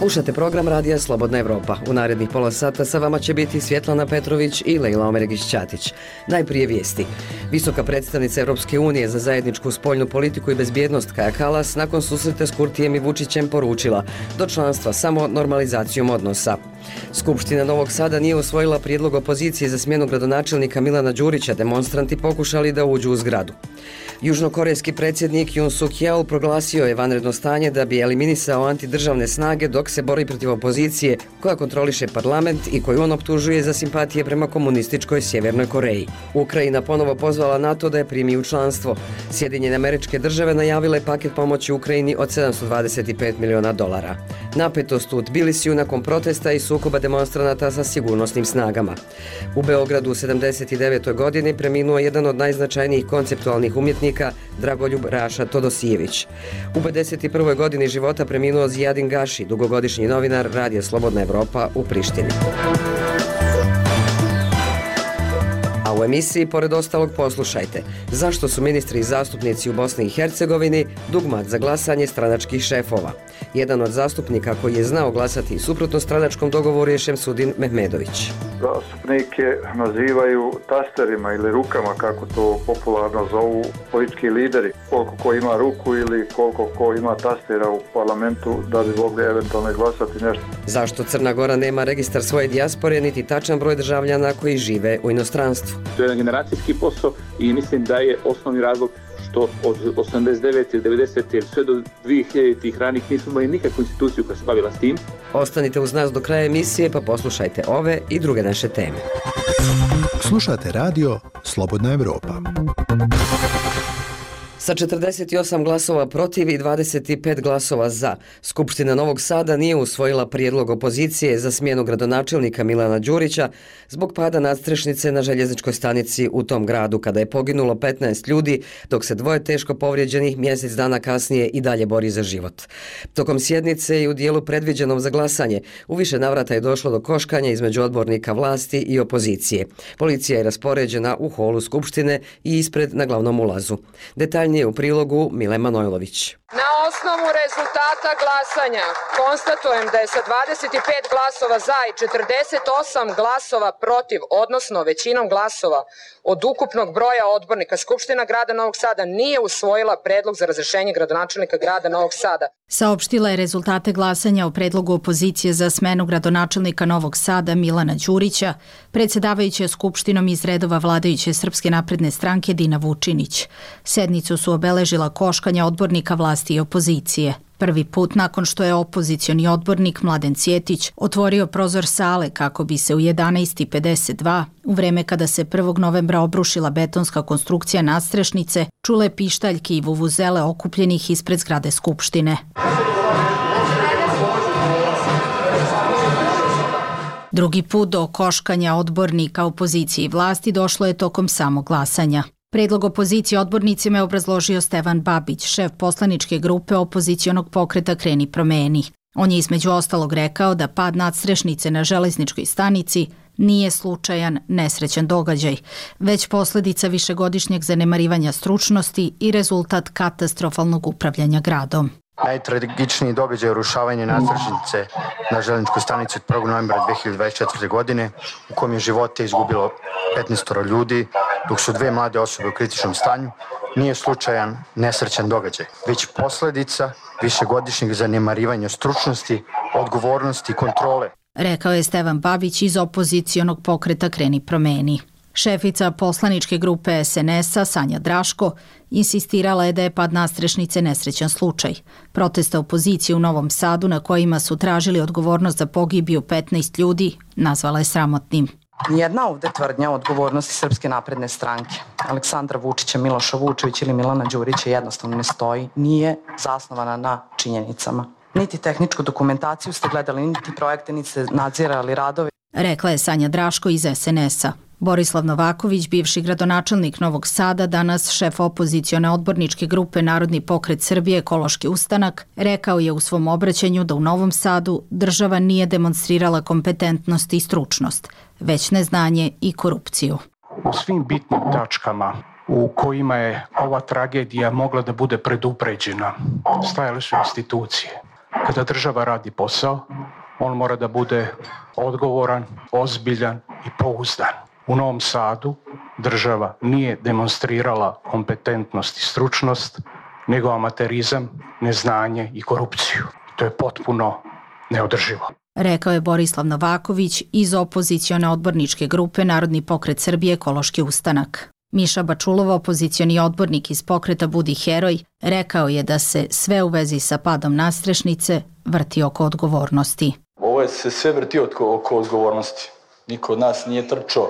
Slušate program Radija Slobodna Evropa. U narednih pola sata sa vama će biti Svjetlana Petrović i Lejla Omeregić-Ćatić. Najprije vijesti. Visoka predstavnica Europske unije za zajedničku spoljnu politiku i bezbjednost Kaja Kallas nakon susreta s Kurtijem i Vučićem poručila do članstva samo normalizacijom odnosa. Skupština Novog Sada nije usvojila prijedlog opozicije za smjenu gradonačelnika Milana Đurića, demonstranti pokušali da uđu u zgradu. Južnokorejski predsjednik Yoon Suk Yeol proglasio je vanredno stanje da bi eliminisao antidržavne snage dok se bori protiv opozicije koja kontroliše parlament i koju on optužuje za simpatije prema komunističkoj Sjevernoj Koreji. Ukrajina ponovo pozvala NATO da je primi u članstvo. Sjedinjene Američke Države najavile paket pomoći Ukrajini od $725 miliona. Napetost u Tbilisiju nakon protesta i sukoba demonstranata sa sigurnosnim snagama. U Beogradu u 79. godini preminuo jedan od najznačajnijih konceptualnih umjetnika Dragoljub Raša Todosijević. U 51. godini života preminuo Zijadin Gaši, dugogodišnji novinar Radija Slobodna Evropa u Prištini. A u emisiji, pored ostalog, poslušajte zašto su ministri i zastupnici u Bosni i Hercegovini dugmat za glasanje stranačkih šefova. Jedan od zastupnika koji je znao glasati suprotno stranačkom dogovoru je Šemsudin Mehmedović. Zastupnike nazivaju tasterima ili rukama, kako to popularno zovu politički lideri. Koliko ko ima ruku ili koliko ko ima tastera u parlamentu da bi mogli eventualno glasati nešto. Zašto Crna Gora nema registar svoje dijaspore niti tačan broj državljana koji žive u inostranstvu? To je jedan generacijski posao i mislim da je osnovni razlog što od 89. ili 90. sve do 2000. ranih nismo imali nikakvu instituciju koja se bavila s tim. Ostanite uz nas do kraja emisije pa poslušajte ove i druge naše teme. Slušate radio Slobodna Evropa. Sa 48 glasova protiv i 25 glasova za, Skupština Novog Sada nije usvojila prijedlog opozicije za smjenu gradonačelnika Milana Đurića zbog pada nadstrešnice na željezničkoj stanici u tom gradu kada je poginulo 15 ljudi, dok se dvoje teško povrijeđenih mjesec dana kasnije i dalje bori za život. Tokom sjednice i u dijelu predviđenom za glasanje, u više navrata je došlo do koškanja između odbornika vlasti i opozicije. Policija je raspoređena u holu Skupštine i ispred na glavnom ulazu. Detaljnije u prilogu Mile Manojlović. Na osnovu rezultata glasanja konstatujem da je sa 25 glasova za i 48 glasova protiv, odnosno većinom glasova od ukupnog broja odbornika, Skupština grada Novog Sada nije usvojila predlog za razrješenje gradonačelnika grada Novog Sada. Saopštila je rezultate glasanja o predlogu opozicije za smenu gradonačelnika Novog Sada Milana Đurića, predsjedavajuća Skupštinom iz redova vladajuće Srpske napredne stranke Dina Vučinić. Sednicu su obeležila koškanja odbornika vlasti i opozicije. Prvi put nakon što je opozicioni odbornik Mladen Cjetić otvorio prozor sale kako bi se u 11:52, u vreme kada se 1. novembra obrušila betonska konstrukcija nadstrešnice, čule pištaljke i vuvuzele okupljenih ispred zgrade Skupštine. Drugi put do koškanja odbornika opozicije i vlasti došlo je tokom samog glasanja. Predlog opozicije odbornicima je obrazložio Stevan Babić, šef poslaničke grupe opozicionog pokreta Kreni promeni. On je između ostalog rekao da pad nadstrešnice na železničkoj stanici nije slučajan, nesrećan događaj, već posljedica višegodišnjeg zanemarivanja stručnosti i rezultat katastrofalnog upravljanja gradom. Najtragičniji događaj je urušavanje nadstrešnice na željezničkoj stanici od 1. novembra 2024. godine u kojem je živote izgubilo 15 ljudi, dok su dve mlade osobe u kritičnom stanju, nije slučajan, nesrećan događaj, već posljedica višegodišnjeg zanemarivanja stručnosti, odgovornosti i kontrole. Rekao je Stevan Babić iz opozicionog pokreta Kreni promeni. Šefica poslaničke grupe SNS-a Sanja Draško insistirala je da je pad nadstrešnice nesrećan slučaj. Proteste opozicije u Novom Sadu na kojima su tražili odgovornost za pogibiju 15 ljudi nazvala je sramotnim. Nijedna ovdje tvrdnja o odgovornosti Srpske napredne stranke, Aleksandra Vučića, Miloša Vučevića ili Milana Đurića jednostavno ne stoji, nije zasnovana na činjenicama. Niti tehničku dokumentaciju ste gledali, niti projekte, niti ste nadzirali radove. Rekla je Sanja Draško iz SNS-a. Borislav Novaković, bivši gradonačelnik Novog Sada, danas šef opozicione odborničke grupe Narodni pokret Srbije Ekološki ustanak, rekao je u svom obraćanju da u Novom Sadu država nije demonstrirala kompetentnost i stručnost, već neznanje i korupciju. U svim bitnim tačkama u kojima je ova tragedija mogla da bude predupređena stajale su institucije. Kada država radi posao, on mora da bude odgovoran, ozbiljan i pouzdan. U Novom Sadu država nije demonstrirala kompetentnost i stručnost, nego amaterizam, neznanje i korupciju. To je potpuno neodrživo. Rekao je Borislav Novaković iz opozicione odborničke grupe Narodni pokret Srbije Ekološki ustanak. Miša Bačulov, opozicioni odbornik iz pokreta Budi heroj, rekao je da se sve u vezi sa padom nadstrešnice vrti oko odgovornosti. Ovo se sve vrti oko odgovornosti. Niko od nas nije trčao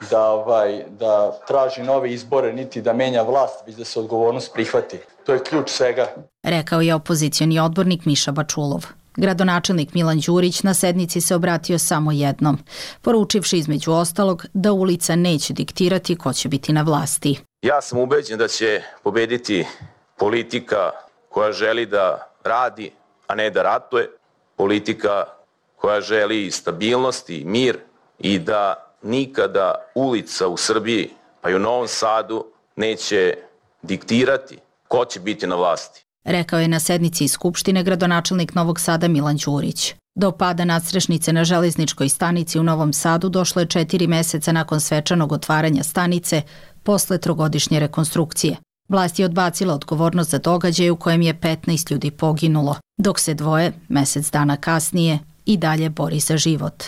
da traži nove izbore, niti da menja vlast, već da se odgovornost prihvati. To je ključ svega. Rekao je opozicioni odbornik Miša Bačulov. Gradonačelnik Milan Đurić na sednici se obratio samo jednom, poručivši između ostalog da ulica neće diktirati ko će biti na vlasti. Ja sam ubeđen da će pobediti politika koja želi da radi, a ne da ratuje, politika koja želi stabilnost i mir i da nikada ulica u Srbiji, pa i u Novom Sadu, neće diktirati ko će biti na vlasti. Rekao je na sednici Skupštine gradonačelnik Novog Sada Milan Đurić. Do pada nadstrešnice na železničkoj stanici u Novom Sadu došlo je 4 meseca nakon svečanog otvaranja stanice posle 3-godišnje rekonstrukcije. Vlast je odbacila odgovornost za događaj u kojem je 15 ljudi poginulo, dok se 2 mesec dana kasnije i dalje bori za život.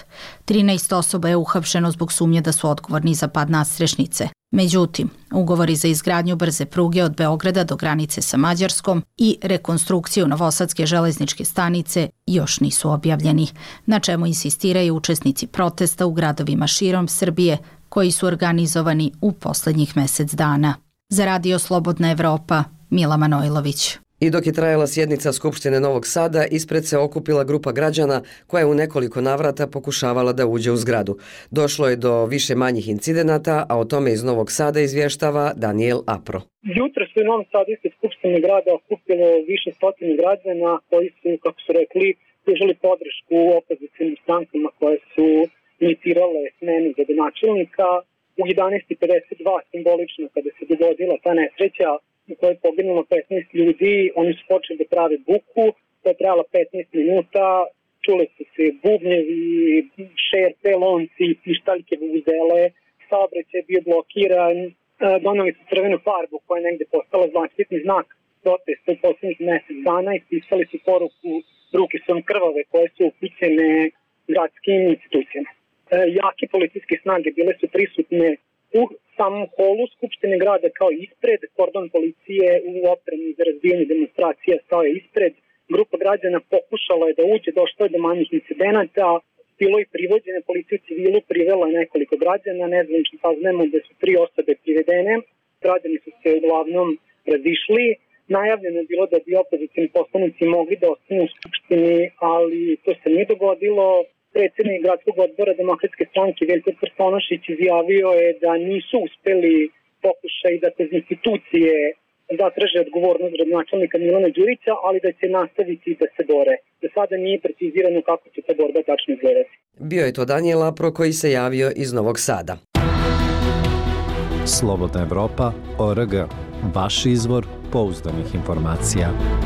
13 osoba je uhapšeno zbog sumnje da su odgovorni za pad nadstrešnice. Međutim, ugovori za izgradnju brze pruge od Beograda do granice sa Mađarskom i rekonstrukciju Novosadske železničke stanice još nisu objavljeni, na čemu insistiraju učesnici protesta u gradovima širom Srbije koji su organizovani u poslednjih mesec dana. Za Radio Slobodna Evropa, Mila Manojlović. I dok je trajala sjednica Skupštine Novog Sada, ispred se okupila grupa građana koja je u nekoliko navrata pokušavala da uđe u zgradu. Došlo je do više manjih incidenata, a o tome iz Novog Sada izvještava Daniel Apro. Jutro su u Novom Sadu ispred Skupštine grada okupilo više stotine građana koji su, kako su rekli, pružili podršku opozicijnim strankama koje su inicirale smenu gradonačelnika. U 11:52 simbolično, kada se dogodila ta nesreća u kojoj je poginulo 15 ljudi, oni su počeli da prave buku, to je trajalo 15 minuta, čule su se bubnjevi, šerpe, lonci, pištaljke, vuvuzele, saobraćaj je bio blokiran, doneli su crvenu farbu koja je negde postala zaštitni znak protesta u poslednjih mesec dana i pisali su poruku ruke su vam krvave koje su upućene gradskim institucijama. Jake policijske snage bile su prisutne u samom holu Skupštine grada kao ispred, kordon policije u opremi za razbijanje demonstracija stao je ispred, grupa građana pokušala je da uđe, došlo je do manjih incidenata, bilo je privođene, policija u civilu privela nekoliko građana, nezvanično saznajemo da su 3 osobe privedene, građani su se uglavnom razišli, najavljeno je bilo da bi opozicijni poslanici mogli da ostanu u Skupštini, ali to se nije dogodilo. Predsjednik gradskog odbora Demokratske stranke Veljko Krstonošić izjavio je da nisu uspeli pokušaj da kroz institucije zatraže odgovornost gradonačelnika Milana Đurića, ali da će nastaviti da se bore. Do sada nije precizirano kako će ta borba tačno izgledati. Bio je to Daniel Apro koji se javio iz Novog Sada. Slobodna Evropa.org. Vaš izvor pouzdanih informacija.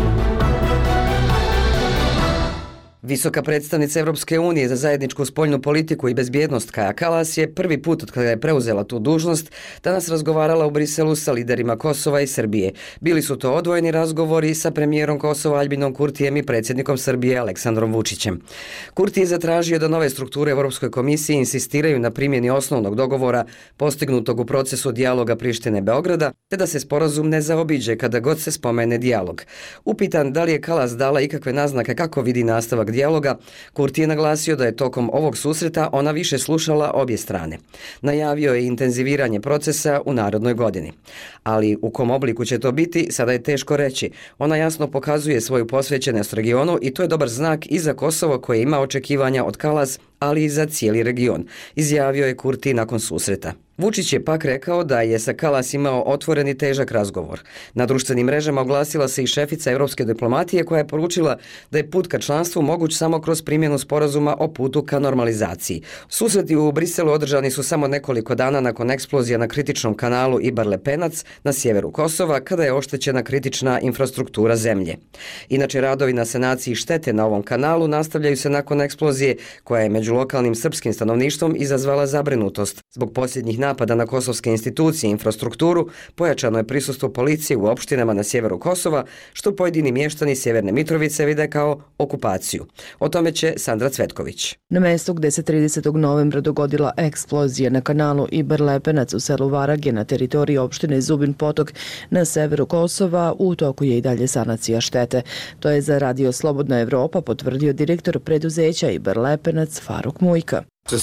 Visoka predstavnica Europske unije za zajedničku spoljnu politiku i bezbjednost Kaja Kallas je prvi put od kada je preuzela tu dužnost danas razgovarala u Briselu sa liderima Kosova i Srbije. Bili su to odvojeni razgovori sa premijerom Kosova Albinom Kurtijem i predsjednikom Srbije Aleksandrom Vučićem. Kurti je zatražio da nove strukture Europskoj komisiji insistiraju na primjeni osnovnog dogovora postignutog u procesu dijaloga Prištine-Beograda, te da se sporazum ne zaobiđe kada god se spomene dijalog. Upitan da li je Kallas dala ikakve naznake kako vidi nastavak dijaloga, Kurti je naglasio da je tokom ovog susreta ona više slušala obje strane. Najavio je intenziviranje procesa u narednoj godini. Ali u kom obliku će to biti, sada je teško reći. Ona jasno pokazuje svoju posvećenost regionu i to je dobar znak i za Kosovo koje ima očekivanja od Kallas, ali i za cijeli region, izjavio je Kurti nakon susreta. Vučić je pak rekao da je sa Kalas imao otvoren i težak razgovor. Na društvenim mrežama oglasila se i šefica evropske diplomatije koja je poručila da je put ka članstvu moguć samo kroz primjenu sporazuma o putu ka normalizaciji. Susreti u Briselu održani su samo nekoliko dana nakon eksplozija na kritičnom kanalu Ibar-Lepenac na sjeveru Kosova, kada je oštećena kritična infrastruktura zemlje. Inače, radovi na sanaciji štete na ovom kanalu nastavljaju se nakon eksplozije koja je među lokalnim srpskim stanovništvom izazvala zabrinutost. Zbog posljednjih napada na kosovske institucije i infrastrukturu pojačano je prisustvo policije u opštinama na sjeveru Kosova, što pojedini mještani Sjeverne Mitrovice vide kao okupaciju. O tome će Sandra Cvetković. Na mjestu gde se 30. novembra dogodila eksplozija na kanalu Ibar-Lepenac u selu Varage na teritoriji opštine Zubin Potok na severu Kosova u toku je i dalje sanacija štete. To je za Radio Slobodna Evropa potvrdio direktor preduzeća Ibar-Lepenac Faruk Mujka.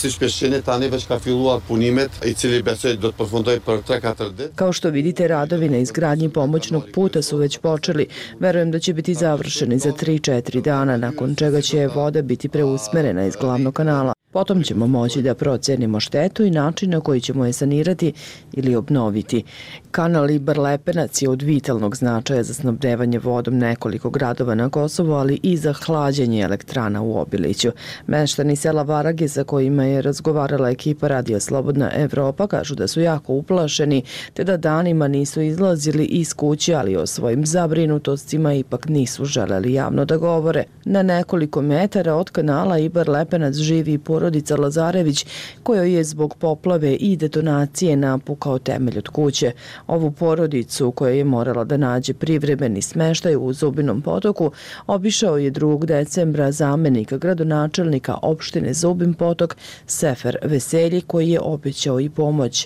Kao što vidite, radovi na izgradnji pomoćnog puta su već počeli. Verujem da će biti završeni za 3-4 dana, nakon čega će voda biti preusmerena iz glavnog kanala. Potom ćemo moći da procenimo štetu i način na koji ćemo je sanirati ili obnoviti. Kanal Ibar-Lepenac je od vitalnog značaja za snabdevanje vodom nekoliko gradova na Kosovu, ali i za hlađenje elektrana u Obiliću. Meštani sela Varage sa kojima je razgovarala ekipa Radio Slobodna Evropa kažu da su jako uplašeni, te da danima nisu izlazili iz kuće, ali o svojim zabrinutostima ipak nisu želeli javno da govore. Na nekoliko metara od kanala Ibar-Lepenac živi porodica Lazarević, kojoj je zbog poplave i detonacije napukao temelj od kuće. Ovu porodicu, koja je morala da nađe privremeni smeštaj u Zubinom Potoku, obišao je 2. decembra zamenika gradonačelnika opštine Zubin Potok Sefer Veselji, koji je obećao i pomoć.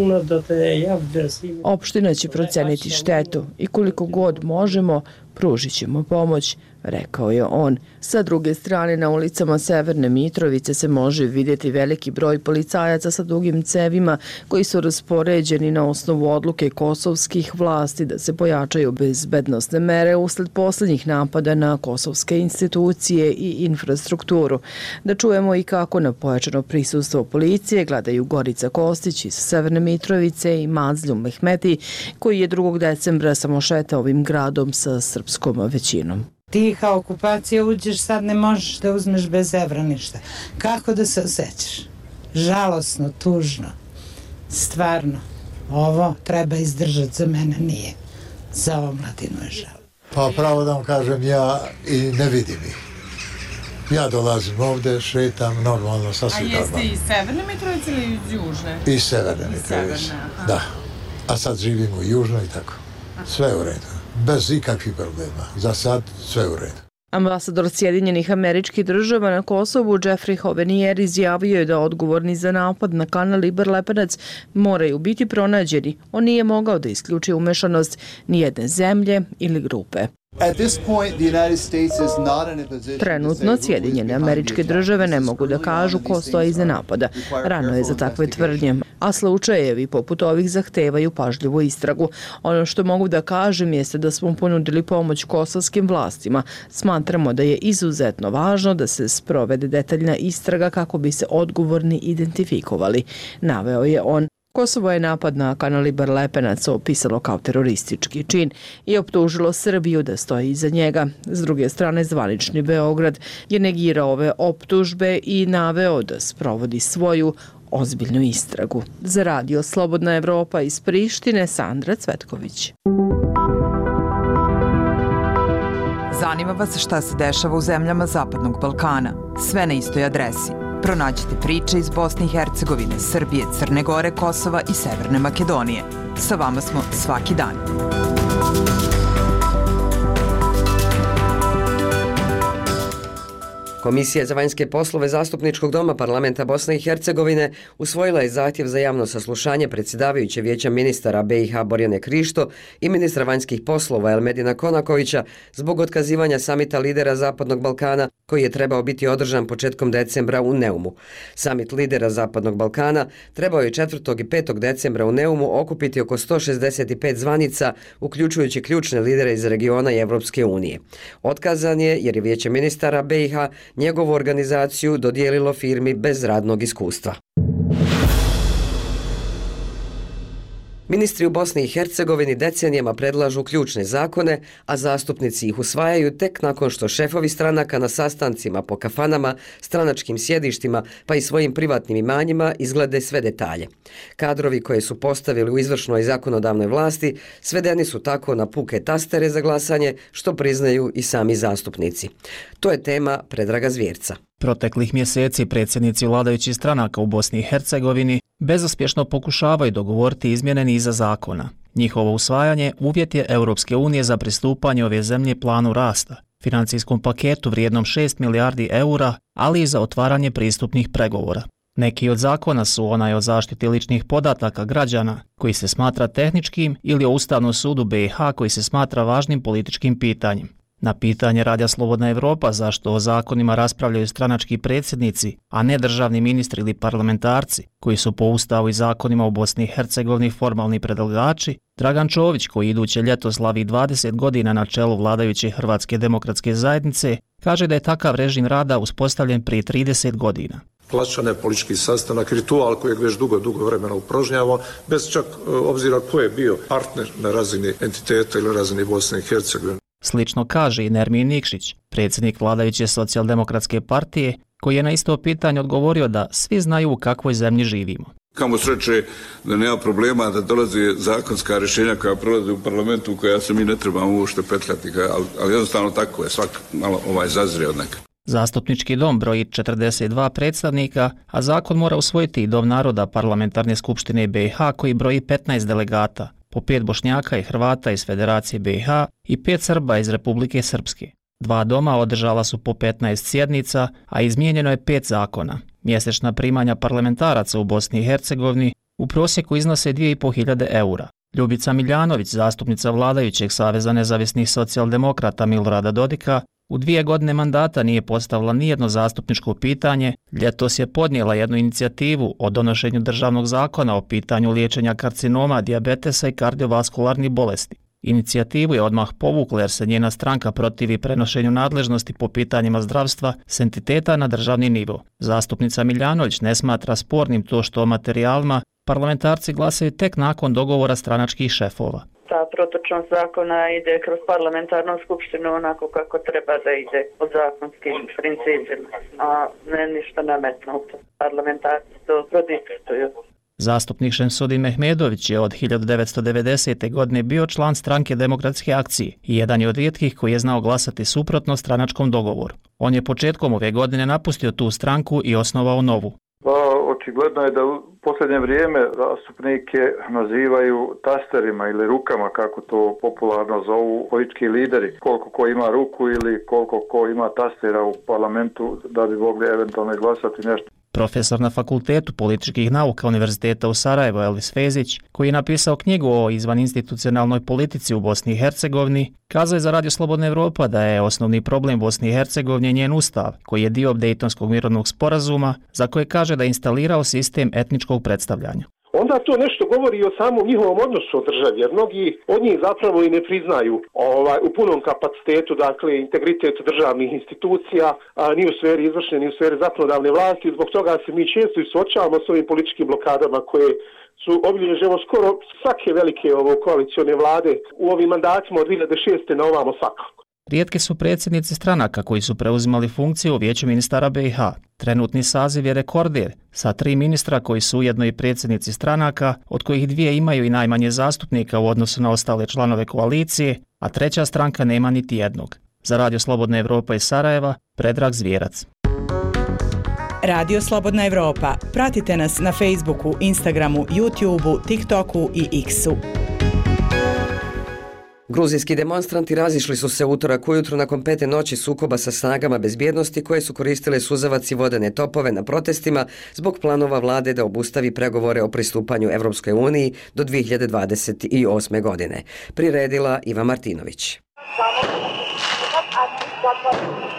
Opština će proceniti štetu i koliko god možemo pružit ćemo pomoć, rekao je on. Sa druge strane, na ulicama Severne Mitrovice se može vidjeti veliki broj policajaca sa dugim cevima koji su raspoređeni na osnovu odluke kosovskih vlasti da se pojačaju bezbednosne mere usled posljednjih napada na kosovske institucije i infrastrukturu. Da čujemo i kako na pojačano prisustvo policije gledaju Gorica Kostić iz Severne Mitrovice i Mazlju Mehmeti, koji je 2. decembra samo šetao ovim gradom sa srpskom većinom. Tiha okupacija, uđeš, sad ne možeš da uzmeš bez evra ništa. Kako da se osjećaš? Žalosno, tužno. Stvarno, ovo treba izdržati, za mene nije. Za ovu mladinu je žal. Pa pravo da vam kažem, ja i ne vidim ih. Ja dolazim ovde, šetam normalno, sasvim normalno. A jeste iz Severne Mitrovice ili iz Južne? Iz Severne Mitrovice, da. A sad živim u Južnoj i tako. Sve u redu. Bez ikakvih problema. Za sad sve u redu. Ambasador Sjedinjenih Američkih Država na Kosovu Jeffrey Hovenier izjavio je da odgovorni za napad na kanal Ibar-Lepenac moraju biti pronađeni. On nije mogao da isključi umešanost nijedne zemlje ili grupe. Trenutno Sjedinjene Američke Države ne mogu da kažu ko stoji iza napada. Rano je za takve tvrdnje, a slučajevi poput ovih zahtevaju pažljivu istragu. Ono što mogu da kažem jeste da smo ponudili pomoć kosovskim vlastima. Smatramo da je izuzetno važno da se sprovede detaljna istraga kako bi se odgovorni identifikovali, naveo je on. Kosovo je napad na kanal Ibar-Lepenac opisalo kao teroristički čin i optužilo Srbiju da stoji iza njega. S druge strane, zvanični Beograd je negirao ove optužbe i naveo da sprovodi svoju ozbiljnu istragu. Za Radio Slobodna Evropa iz Prištine, Sandra Cvetković. Zanima vas šta se dešava u zemljama Zapadnog Balkana? Sve na istoj adresi. Pronađite priče iz Bosne i Hercegovine, Srbije, Crne Gore, Kosova i Severne Makedonije. Sa vama smo svaki dan. Komisija za vanjske poslove Zastupničkog doma Parlamenta Bosne i Hercegovine usvojila je zahtjev za javno saslušanje predsjedavajuće Vijeća ministara BiH Borjane Krišto i ministra vanjskih poslova Elmedina Konakovića zbog otkazivanja samita lidera Zapadnog Balkana koji je trebao biti održan početkom decembra u Neumu. Samit lidera Zapadnog Balkana trebao je 4. i 5. decembra u Neumu okupiti oko 165 zvanica, uključujući ključne lidere iz regiona i Evropske unije. Otkazan je jer je Vijeće ministara BiH njegovu organizaciju dodijelilo firmi bez radnog iskustva. Ministri u Bosni i Hercegovini decenijama predlažu ključne zakone, a zastupnici ih usvajaju tek nakon što šefovi stranaka na sastancima po kafanama, stranačkim sjedištima pa i svojim privatnim imanjima izglede sve detalje. Kadrovi koje su postavili u izvršnoj i zakonodavnoj vlasti svedeni su tako na puke tastere za glasanje, što priznaju i sami zastupnici. To je tema Predraga Zvjerca. Proteklih mjeseci predsjednici vladajućih stranaka u Bosni i Hercegovini bezuspješno pokušavaju dogovoriti izmjene niza zakona. Njihovo usvajanje uvjet je Europske unije za pristupanje ove zemlje planu rasta, financijskom paketu vrijednom 6 milijardi eura, ali i za otvaranje pristupnih pregovora. Neki od zakona su onaj o zaštiti ličnih podataka građana, koji se smatra tehničkim, ili o Ustavnom sudu BiH koji se smatra važnim političkim pitanjem. Na pitanje Radija Slobodna Evropa zašto o zakonima raspravljaju stranački predsjednici, a ne državni ministri ili parlamentarci, koji su po Ustavu i zakonima u Bosni i Hercegovini formalni predlagači, Dragan Čović, koji iduće ljeto slavi 20 godina na čelu vladajuće Hrvatske demokratske zajednice, kaže da je takav režim rada uspostavljen prije 30 godina. Klasičan je politički sastanak, ritual kojeg već dugo vremena upražnjavamo, bez čak obzira ko je bio partner na razini entiteta ili na razini Bosne i Hercegovine. Slično kaže i Nermin Nikšić, predsjednik vladajuće Socijaldemokratske partije, koji je na isto pitanje odgovorio da svi znaju u kakvoj zemlji živimo. Kamo sreće da nema problema da dolaze zakonska rješenja koja prolaze u parlamentu, koja se mi ne trebamo uopšte petljati, ali jednostavno tako je, svak malo zazrije od nekada. Zastupnički dom broji 42 predstavnika, a zakon mora usvojiti i Dom naroda Parlamentarne skupštine BiH koji broji 15 delegata, po 5 Bošnjaka i Hrvata iz Federacije BiH i 5 Srba iz Republike Srpske. 2 doma održala su po 15 sjednica, a izmijenjeno je 5 zakona. Mjesečna primanja parlamentaraca u Bosni i Hercegovini u prosjeku iznose 2.500 eura. Ljubica Miljanović, zastupnica vladajućeg Saveza nezavisnih socijaldemokrata Milorada Dodika, u 2 godine mandata nije postavila nijedno zastupničko pitanje, ljetos je podnijela jednu inicijativu o donošenju državnog zakona o pitanju liječenja karcinoma, dijabetesa i kardiovaskularnih bolesti. Inicijativu je odmah povukla jer se njena stranka protivi prenošenju nadležnosti po pitanjima zdravstva s entiteta na državni nivo. Zastupnica Miljanović ne smatra spornim to što o materijalima parlamentarci glasaju tek nakon dogovora stranačkih šefova. Ta protočnost zakona ide kroz parlamentarnu skupštinu onako kako treba da ide od zakonskih principima, a ne ništa nametnuto. Parlamentarci to prodiskutuju. Zastupnik Šemsudin Mehmedović je od 1990. godine bio član stranke Demokratske akcije i jedan je od rijetkih koji je znao glasati suprotno stranačkom dogovoru. On je početkom ove godine napustio tu stranku i osnovao novu. Očigledno je da u posljednje vrijeme zastupnike nazivaju tasterima ili rukama, kako to popularno zovu politički lideri. Koliko ko ima ruku ili koliko ko ima tastera u parlamentu da bi mogli eventualno glasati nešto. Profesor na Fakultetu političkih nauka Univerziteta u Sarajevu Elvis Fezić, koji je napisao knjigu o izvaninstitucionalnoj politici u Bosni i Hercegovini, kazao je za Radio Slobodna Evropa da je osnovni problem Bosni i Hercegovine njen ustav, koji je dio Dejtonskog mirovnog sporazuma, za koje kaže da je instalirao sistem etničkog predstavljanja. Onda to nešto govori o samom njihovom odnosu od državi, jer mnogi od njih zapravo i ne priznaju u punom kapacitetu, dakle, integritet državnih institucija, ni u sferi izvršne, ni u sferi zakonodavne vlasti. Zbog toga se mi često i suočavamo s ovim političkim blokadama koje su obilježene skoro svake velike koalicione vlade u ovim mandatima od 2006. na ovamo svakako. Rijetki su predsjednici stranaka koji su preuzimali funkciju u Vijeću ministara BiH. Trenutni saziv je rekorder sa 3 ministra koji su ujedno i predsjednici stranaka, od kojih 2 imaju i najmanje zastupnika u odnosu na ostale članove koalicije, a 3. stranka nema niti jednog. Za Radio Slobodna Evropa iz Sarajeva, Predrag Zvjerac. Radio Slobodna Evropa. Pratite nas na Facebooku, Instagramu, YouTubeu, TikToku i X-u. Gruzijski demonstranti razišli su se utorak ujutro nakon 5. noći sukoba sa snagama bezbjednosti koje su koristile suzavac i vodene topove na protestima zbog planova vlade da obustavi pregovore o pristupanju Evropskoj uniji do 2028. godine. Priredila Iva Martinović.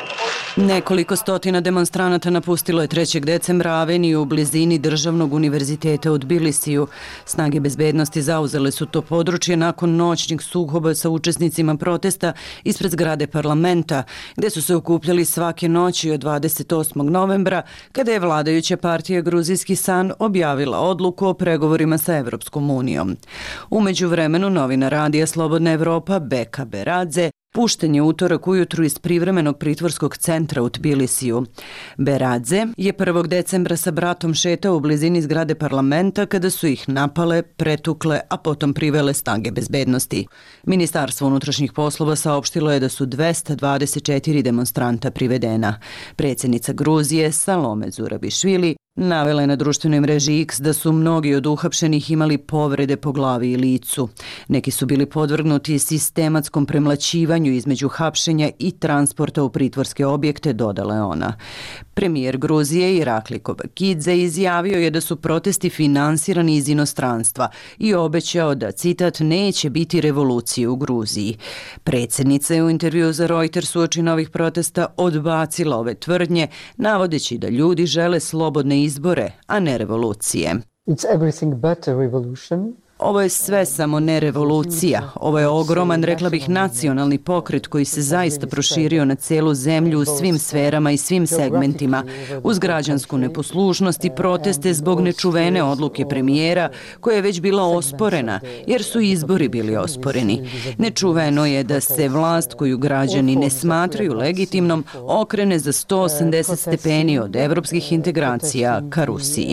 Nekoliko stotina demonstranata napustilo je 3. decembra aveniju u blizini Državnog univerziteta u Tbilisiju. Snage bezbednosti zauzele su to područje nakon noćnih sukoba sa učesnicima protesta ispred zgrade parlamenta, gde su se okupljali svake noći od 28. novembra, kada je vladajuća partija Gruzijski san objavila odluku o pregovorima sa Evropskom unijom. U međuvremenu novinar radija Slobodna Evropa Beka Beradze pušten je utorak ujutru iz privremenog pritvorskog centra u Tbilisiju. Beradze je 1. decembra sa bratom šetao u blizini zgrade parlamenta kada su ih napale, pretukle, a potom privele snage bezbednosti. Ministarstvo unutrašnjih poslova saopštilo je da su 224 demonstranta privedena. Predsjednica Gruzije Salome Zurabišvili navela je na društvenoj mreži X da su mnogi od uhapšenih imali povrede po glavi i licu. Neki su bili podvrgnuti sistematskom premlaćivanju između hapšenja i transporta u pritvorske objekte, dodala je ona. Premijer Gruzije Irakli Kobakidze izjavio je da su protesti finansirani iz inostranstva i obećao da, citat, neće biti revolucije u Gruziji. Predsjednica je u intervju za Reuters uoči novih protesta odbacila ove tvrdnje, navodeći da ljudi žele slobodne izbore, a ne revolucije. It's everything but a revolution. Ovo je sve samo ne revolucija. Ovo je ogroman, rekla bih, nacionalni pokret koji se zaista proširio na celu zemlju u svim sferama i svim segmentima, uz građansku neposlušnost i proteste zbog nečuvene odluke premijera koja je već bila osporena, jer su izbori bili osporeni. Nečuveno je da se vlast koju građani ne smatraju legitimnom okrene za 180 stepeni od evropskih integracija ka Rusiji.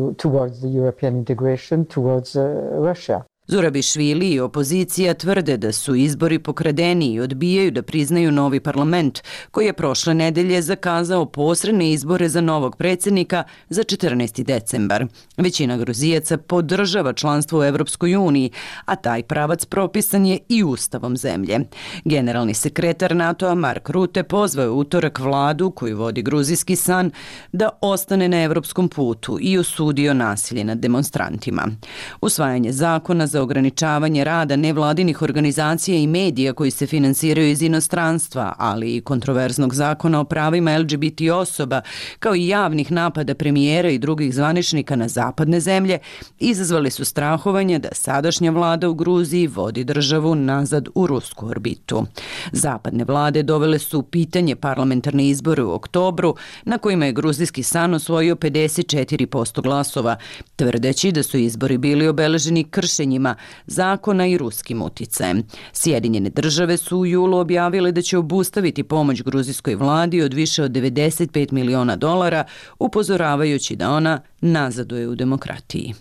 Zurabišvili i opozicija tvrde da su izbori pokradeni i odbijaju da priznaju novi parlament, koji je prošle nedelje zakazao posredne izbore za novog predsjednika za 14. decembar. Većina Gruzijaca podržava članstvo u Evropskoj uniji, a taj pravac propisan je i ustavom zemlje. Generalni sekretar NATO-a Mark Rutte pozvao je utorak vladu koju vodi Gruzijski san da ostane na evropskom putu i osudio nasilje nad demonstrantima. Usvajanje zakona za ograničavanje rada nevladinih organizacija i medija koji se finansiraju iz inostranstva, ali i kontroverznog zakona o pravima LGBT osoba, kao i javnih napada premijera i drugih zvaničnika na zapadne zemlje, izazvali su strahovanje da sadašnja vlada u Gruziji vodi državu nazad u rusku orbitu. Zapadne vlade dovele su u pitanje parlamentarne izbore u oktobru, na kojima je Gruzijski san osvojio 54% glasova, tvrdeći da su izbori bili obeleženi kršenjima zakona i ruskim uticajem. Sjedinjene države su u julu objavile da će obustaviti pomoć gruzijskoj vladi od više od $95 miliona, upozoravajući da ona nazaduje u demokratiji.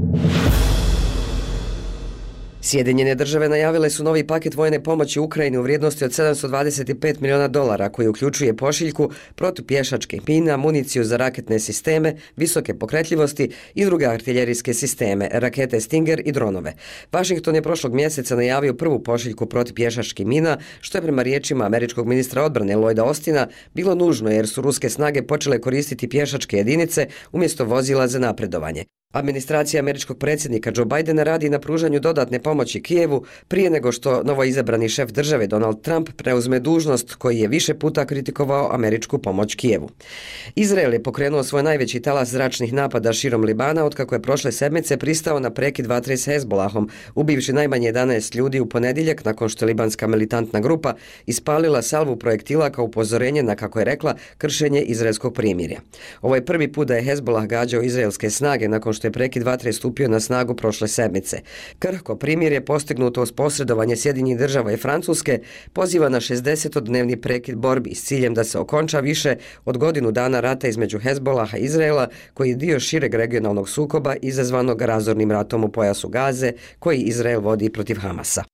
Sjedinjene države najavile su novi paket vojne pomoći Ukrajini u vrijednosti od $725 miliona, koji uključuje pošiljku, protupješačke mina, municiju za raketne sisteme, visoke pokretljivosti i druge artiljerijske sisteme, rakete Stinger i dronove. Washington je prošlog mjeseca najavio prvu pošiljku protupješačkih mina, što je prema riječima američkog ministra odbrane Lloyda Austina bilo nužno jer su ruske snage počele koristiti pješačke jedinice umjesto vozila za napredovanje. Administracija američkog predsjednika Joe Bidena radi na pružanju dodatne pomoći Kijevu prije nego što novoizabrani šef države Donald Trump preuzme dužnost koji je više puta kritikovao američku pomoć Kijevu. Izrael je pokrenuo svoj najveći talas zračnih napada širom Libana otkako je prošle sedmice pristao na prekid vatre s Hezbolahom, ubivši najmanje 11 ljudi u ponedjeljak nakon što je libanska militantna grupa ispalila salvu projektila kao upozorenje na, kako je rekla, kršenje izraelskog primirja. Ovo je prvi put da je Hezbolah gađao izraelske snage nakon što je prekid vatre stupio na snagu prošle sedmice. Krhko primirje postignuto uz posredovanje Sjedinjenih država i Francuske poziva na 60-dnevni prekid borbi s ciljem da se okonča više od godinu dana rata između Hezbolaha i Izraela, koji je dio šireg regionalnog sukoba izazvanog razornim ratom u pojasu Gaze, koji Izrael vodi protiv Hamasa.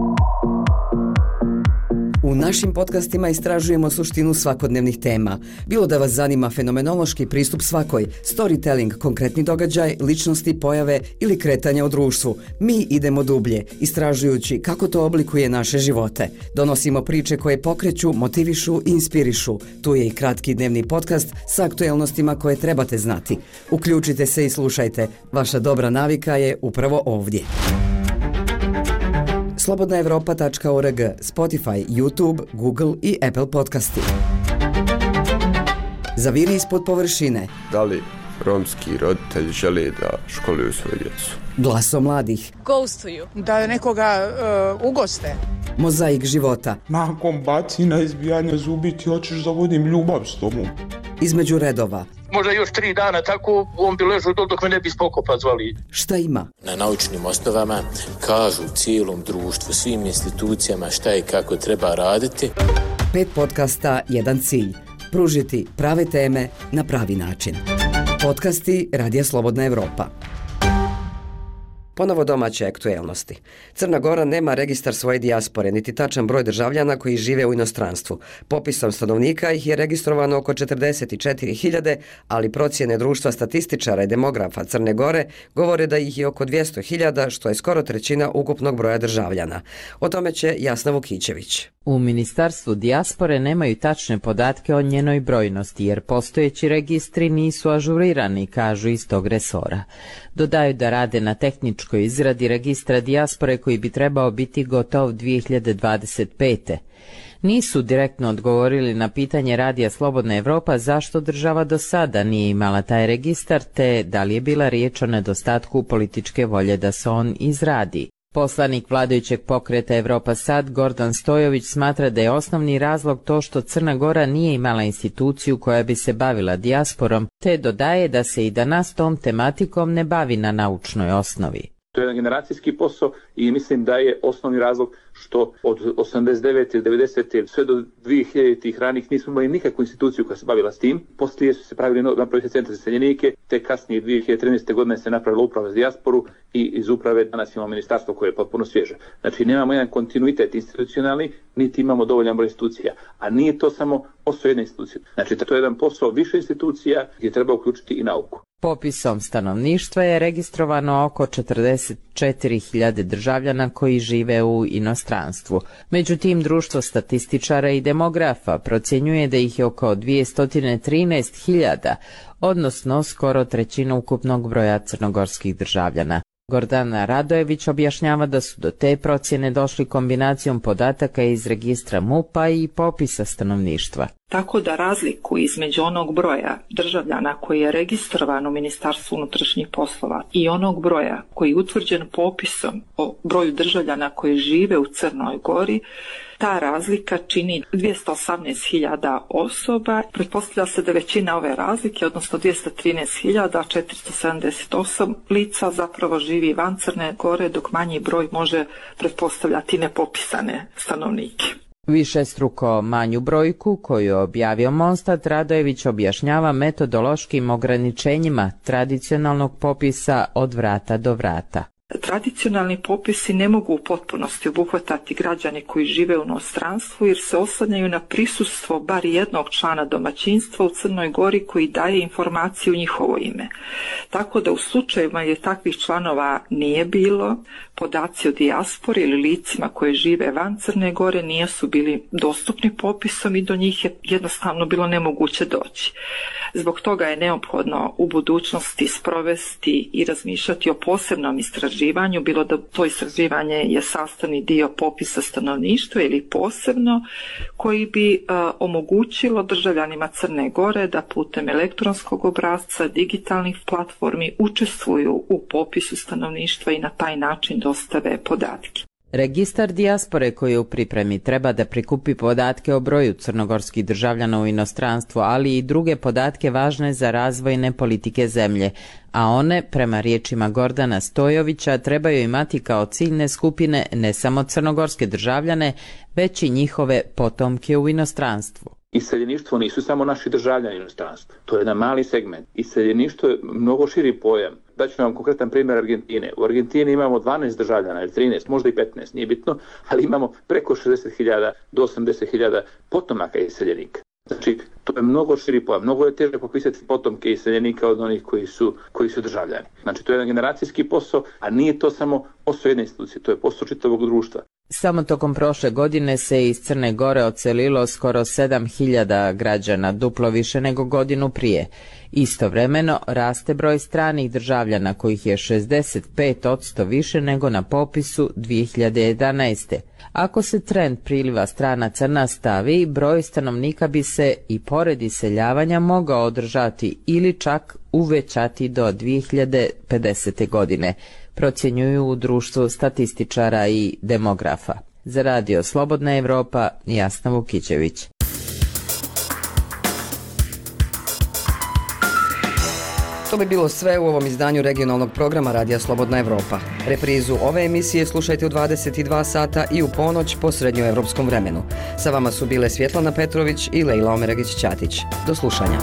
U našim podcastima istražujemo suštinu svakodnevnih tema. Bilo da vas zanima fenomenološki pristup svakoj, storytelling, konkretni događaj, ličnosti, pojave ili kretanja u društvu, mi idemo dublje, istražujući kako to oblikuje naše živote. Donosimo priče koje pokreću, motivišu i inspirišu. Tu je i kratki dnevni podcast sa aktuelnostima koje trebate znati. Uključite se i slušajte. Vaša dobra navika je upravo ovdje. slobodnaevropa.org, Spotify, YouTube, Google i Apple podcasti. Zaviri ispod površine. Da li romski roditelji žele da školuju svoju djecu? Glasom mladih. Ghostuju. Da nekoga ugoste. Mozaik života. Nakon bacina, izbijanja zubi ti hoćeš da vodim ljubav s tobom. Između redova. Možda još 3 dana tako on bi ležao dok me ne bi spokopa zvali. Šta ima? Na naučnim osnovama kažu cijelom društvu, svim institucijama šta i kako treba raditi. 5 podcasta, 1 cilj. Pružiti prave teme na pravi način. Podcasti Radija Slobodna Evropa. Ponovo domaće aktuelnosti. Crna Gora nema registar svoje dijaspore, niti tačan broj državljana koji žive u inostranstvu. Popisom stanovnika ih je registrovano oko 44.000, ali procjene društva statističara i demografa Crne Gore govore da ih je oko 200.000, što je skoro trećina ukupnog broja državljana. O tome će Jasna Vukićević. U Ministarstvu dijaspore nemaju tačne podatke o njenoj brojnosti, jer postojeći registri nisu ažurirani, kažu iz tog resora. Dodaju da rade na tehničkoj izradi registra dijaspore koji bi trebao biti gotov 2025. Nisu direktno odgovorili na pitanje Radija Slobodna Evropa zašto država do sada nije imala taj registar, te da li je bila riječ o nedostatku političke volje da se on izradi. Poslanik vladajućeg pokreta Evropa Sad, Gordan Stojović, smatra da je osnovni razlog to što Crna Gora nije imala instituciju koja bi se bavila dijasporom, te dodaje da se i danas tom tematikom ne bavi na naučnoj osnovi. To je jedan generacijski posao i mislim da je osnovni razlog što od 89. 90. sve do 2000. ranih nismo imali nikakvu instituciju koja se bavila s tim. Poslije su se napravili se centar za iseljenike, te kasnije 2013. godine se napravila uprava za dijasporu i iz uprave danas imamo ministarstvo koje je potpuno svježe. Znači nemamo jedan kontinuitet institucionalni, niti imamo dovoljan broj institucija. A nije to samo posao jedne institucije. Znači to je jedan posao više institucija gdje treba uključiti i nauku. Popisom stanovništva je registrovano oko 44.000 državljana koji žive u inostranstvu. Međutim, društvo statističara i demografa procjenjuje da ih je oko 213.000, odnosno skoro trećina ukupnog broja crnogorskih državljana. Gordana Radojević objašnjava da su do te procjene došli kombinacijom podataka iz registra MUP-a i popisa stanovništva. Tako da razliku između onog broja državljana koji je registrovan u Ministarstvu unutrašnjih poslova i onog broja koji je utvrđen popisom o broju državljana koji žive u Crnoj Gori, ta razlika čini 218.000 osoba. Pretpostavlja se da većina ove razlike, odnosno 213.478 lica zapravo živi van Crne Gore, dok manji broj može pretpostavljati nepopisane stanovnike. Višestruko manju brojku koju je objavio Monstat, Radojević objašnjava metodološkim ograničenjima tradicionalnog popisa od vrata do vrata. Tradicionalni popisi ne mogu u potpunosti obuhvatati građane koji žive u inostranstvu jer se oslanjaju na prisustvo bar jednog člana domaćinstva u Crnoj Gori koji daje informaciju u njihovo ime. Tako da u slučajevima gdje takvih članova nije bilo, podaci o dijaspori ili licima koje žive van Crne Gore nisu bili dostupni popisom i do njih je jednostavno bilo nemoguće doći. Zbog toga je neophodno u budućnosti sprovesti i razmišljati o posebnom istraživanju, bilo da to istraživanje je sastavni dio popisa stanovništva ili posebno, koji bi omogućilo državljanima Crne Gore da putem elektronskog obrasca, digitalnih platformi učestvuju u popisu stanovništva i na taj način dostave podatke. Registar dijaspore koji je u pripremi treba da prikupi podatke o broju crnogorskih državljana u inostranstvu, ali i druge podatke važne za razvojne politike zemlje, a one, prema riječima Gordana Stojovića, trebaju imati kao ciljne skupine ne samo crnogorske državljane, već i njihove potomke u inostranstvu. Iseljeništvo nisu samo naši državljani u inostranstvu. To je jedan mali segment. Iseljeništvo je mnogo širi pojam. Daću vam konkretan primjer Argentine. U Argentini imamo 12 državljana, ili 13, možda i 15, nije bitno, ali imamo preko 60.000 do 80.000 potomaka iseljenika. Znači, to je mnogo širi pojam. Mnogo je teže popisati potomke iseljenika od onih koji su državljani. Znači, to je jedan generacijski posao, a nije to samo posao jedne institucije, to je posao čitavog društva. Samo tokom prošle godine se iz Crne Gore odselilo skoro 7.000 građana, duplo više nego godinu prije. Istovremeno raste broj stranih državljana kojih je 65% više nego na popisu 2011. Ako se trend priliva stranaca nastavi, broj stanovnika bi se i pored iseljavanja mogao održati ili čak uvećati do 2050. godine, procjenjuju u društvu statističara i demografa. Za Radio Slobodna Evropa, Jasna Vukićević. To bi bilo sve u ovom izdanju regionalnog programa Radija Slobodna Evropa. Reprizu ove emisije slušajte u 22 sata i u ponoć po srednjoevropskom vremenu. Sa vama su bile Svjetlana Petrović i Lejla Omeragić-Ćatić. Do slušanja.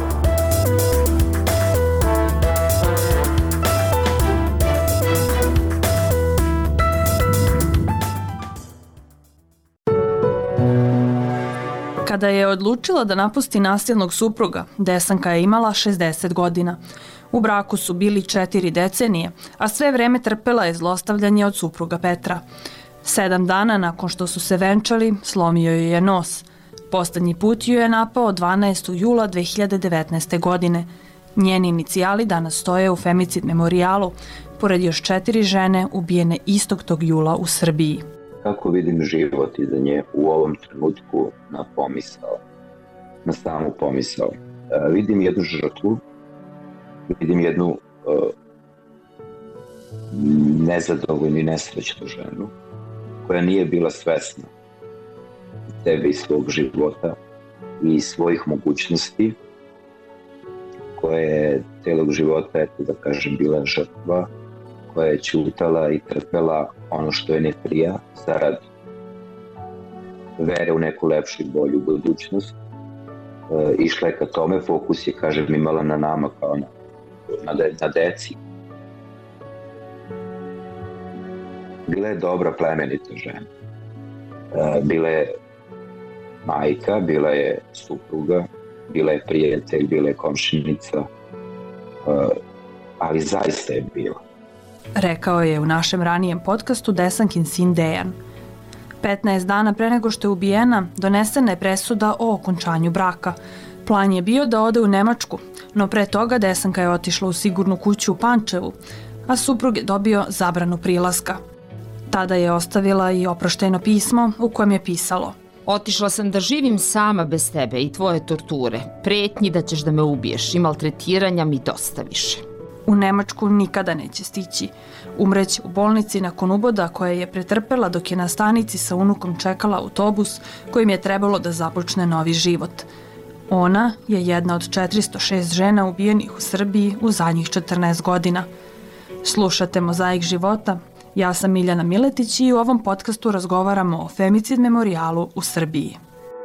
Kada je odlučila da napusti nasilnog supruga, Desanka je imala 60 godina. U braku su bili 4 decenije, a sve vreme trpela je zlostavljanje od supruga Petra. 7 dana nakon što su se venčali, slomio joj je nos. Poslednji put ju je napao 12. jula 2019. godine. Njeni inicijali danas stoje u femicid memorijalu, pored još 4 žene ubijene istog tog jula u Srbiji. Kako vidim život iza nje u ovom trenutku na pomisao, na samu pomisao. Vidim jednu žrtvu, vidim jednu nezadovoljnu i nesrećnu ženu koja nije bila svesna sebe i svog života i svojih mogućnosti, koja je celog života, eto da kažem, bila žrtva, koja je ćutala i trpela ono što je ne prija zarad vere u neku lepšu i bolju budućnost. Išla je ka tome, fokus je, kažem, imala na nama kao na deci. Bila je dobra, plemenita žena. Bila je majka, bila je supruga, bila je prijatelj, bila je komšinica, ali zaista je bila. Rekao je u našem ranijem podcastu Desankin sin Dejan. 15 dana pre nego što je ubijena, donesena je presuda o okončanju braka. Plan je bio da ode u Nemačku, no pre toga Desanka je otišla u sigurnu kuću u Pančevu, a suprug je dobio zabranu prilaska. Tada je ostavila i oproštajno pismo u kojem je pisalo: Otišla sam da živim sama bez tebe i tvoje torture, pretnji da ćeš da me ubiješ i maltretiranja mi dosta više. U Nemačku nikada neće stići. Umreće u bolnici nakon uboda koje je pretrpela dok je na stanici sa unukom čekala autobus kojim je trebalo da započne novi život. Ona je jedna od 406 žena ubijenih u Srbiji u zadnjih 14 godina. Slušate Mozaik života. Ja sam Miljana Miletić i u ovom podcastu razgovaramo o femicid memorijalu u Srbiji.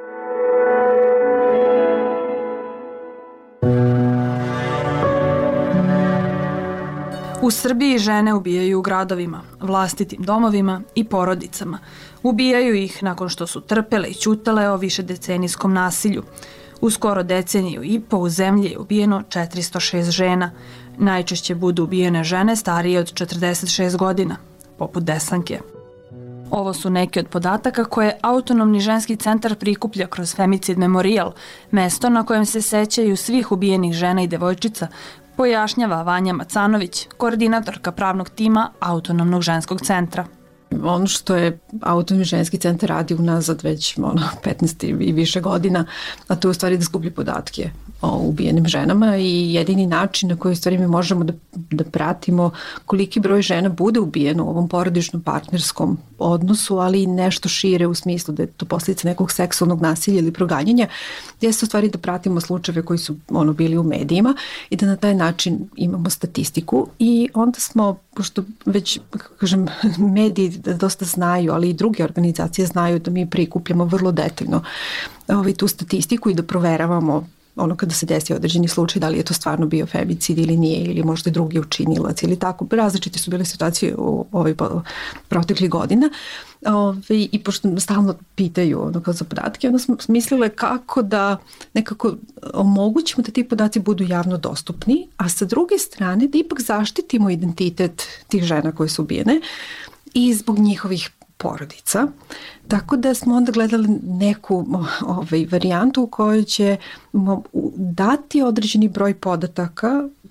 U Srbiji žene ubijaju u gradovima, vlastitim domovima i porodicama. Ubijaju ih nakon što su trpele i ćutale o višedecenijskom nasilju. U skoro deceniju i po u zemlji je ubijeno 406 žena. Najčešće budu ubijene žene starije od 46 godina, poput Desanke. Ovo su neki od podataka koje Autonomni ženski centar prikuplja kroz Femicid memorijal, mesto na kojem se sećaju svih ubijenih žena i devojčica, pojašnjava Vanja Macanović, koordinatorka pravnog tima Autonomnog ženskog centra. Ono što je Autonomni ženski centar radi unazad već 15 i više godina, a to je u stvari da skuplja podatke o ubijenim ženama i jedini način na koji u stvari mi možemo da pratimo koliki broj žena bude ubijeno u ovom porodičnom partnerskom odnosu, ali i nešto šire u smislu da je to posljedica nekog seksualnog nasilja ili proganjanja, gdje se u stvari da pratimo slučajeve koji su bili u medijima i da na taj način imamo statistiku i onda smo, pošto već, kažem, mediji dosta znaju, ali i druge organizacije znaju da mi prikupljamo vrlo detaljno tu statistiku i da proveravamo kada se desi određeni slučaj, da li je to stvarno bio femicid ili nije, ili možda i drugi učinilac ili tako. Različite su bile situacije u proteklih godina i pošto stalno pitaju za podatke, onda smo mislile kako da nekako omogućimo da ti podaci budu javno dostupni, a sa druge strane da ipak zaštitimo identitet tih žena koje su ubijene i zbog njihovih porodica. Tako da smo onda gledali neku varijantu u kojoj će dati određeni broj podataka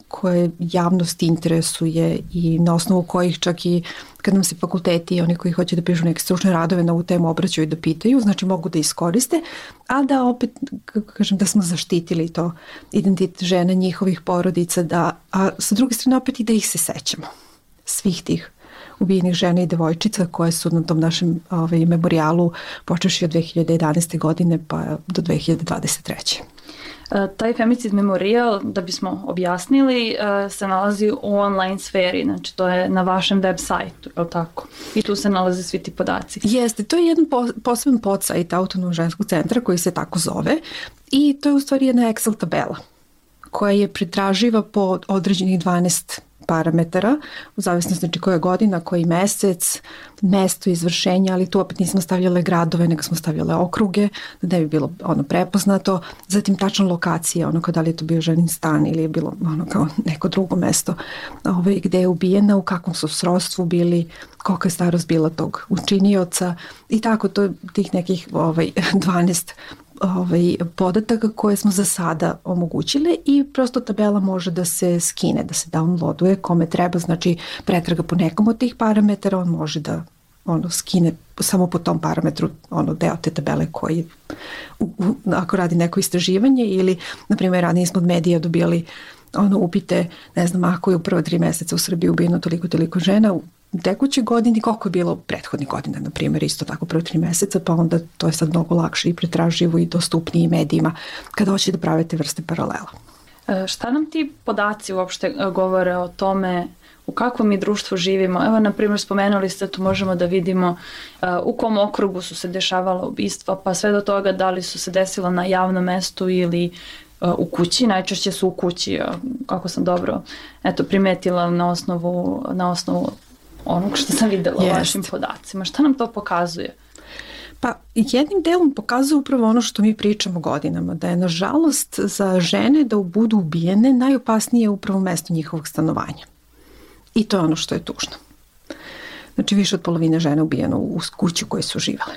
koje javnost interesuje i na osnovu kojih čak i kad nam se fakulteti i oni koji hoće da pišu neke stručne radove na ovu temu obraćaju da pitaju, znači mogu da iskoriste, a da opet, kako kažem, da smo zaštitili to identitet žena, njihovih porodica, a sa druge strane opet i da ih se sećamo, svih tih ubijenih žena i devojčica koje su na tom našem memorijalu počeši od 2011. godine pa do 2023. Taj femicid memorijal, da bismo objasnili, se nalazi u online sferi, znači to je na vašem web sajtu, je li tako? I tu se nalaze svi ti podaci. Jeste, to je jedan poseban podsajt Autonomnog ženskog centra koji se tako zove i to je u stvari jedna Excel tabela koja je pretraživa po određenih 12 parametara, u zavisnosti znači koja godina, koji mesec, mesto izvršenja, ali tu opet nismo stavljale gradove, nego smo stavljale okruge, da ne bi bilo prepoznato, zatim tačno lokacija, kao da li je to bio ženin stan ili je bilo kao neko drugo mesto gde je ubijena, u kakvom su srodstvu bili, kolika je starost bila tog učinioca i tako, to je tih nekih 12 podataka koje smo za sada omogućile i prosto tabela može da se skine, da se downloaduje kome treba, znači pretraga po nekom od tih parametara, on može da skine samo po tom parametru deo te tabele koji ako radi neko istraživanje ili na primjer ranije smo od medija dobijali upite, ne znam, ako je u prva 3 meseca u Srbiji ubijeno toliko žena u tekućoj godini, koliko je bilo prethodnih godina, na primjer, isto tako prvo 3 meseca, pa onda to je sad mnogo lakše i pretraživo i dostupnije medijima kada hoće da prave te vrste paralela. Šta nam ti podaci uopšte govore o tome u kakvom mi društvu živimo? Evo, na primjer, spomenuli ste, tu možemo da vidimo u kom okrugu su se dešavala ubistva, pa sve do toga da li su se desila na javnom mestu ili u kući, najčešće su u kući, kako sam dobro primetila na osnovu onog što sam videla u vašim podacima. Šta nam to pokazuje? Pa jednim delom pokazuje upravo ono što mi pričamo godinama, da je nažalost za žene da budu ubijene najopasnije upravo mesto njihovog stanovanja. I to je ono što je tužno. Znači više od polovine žena ubijeno u kući u kojoj su živale.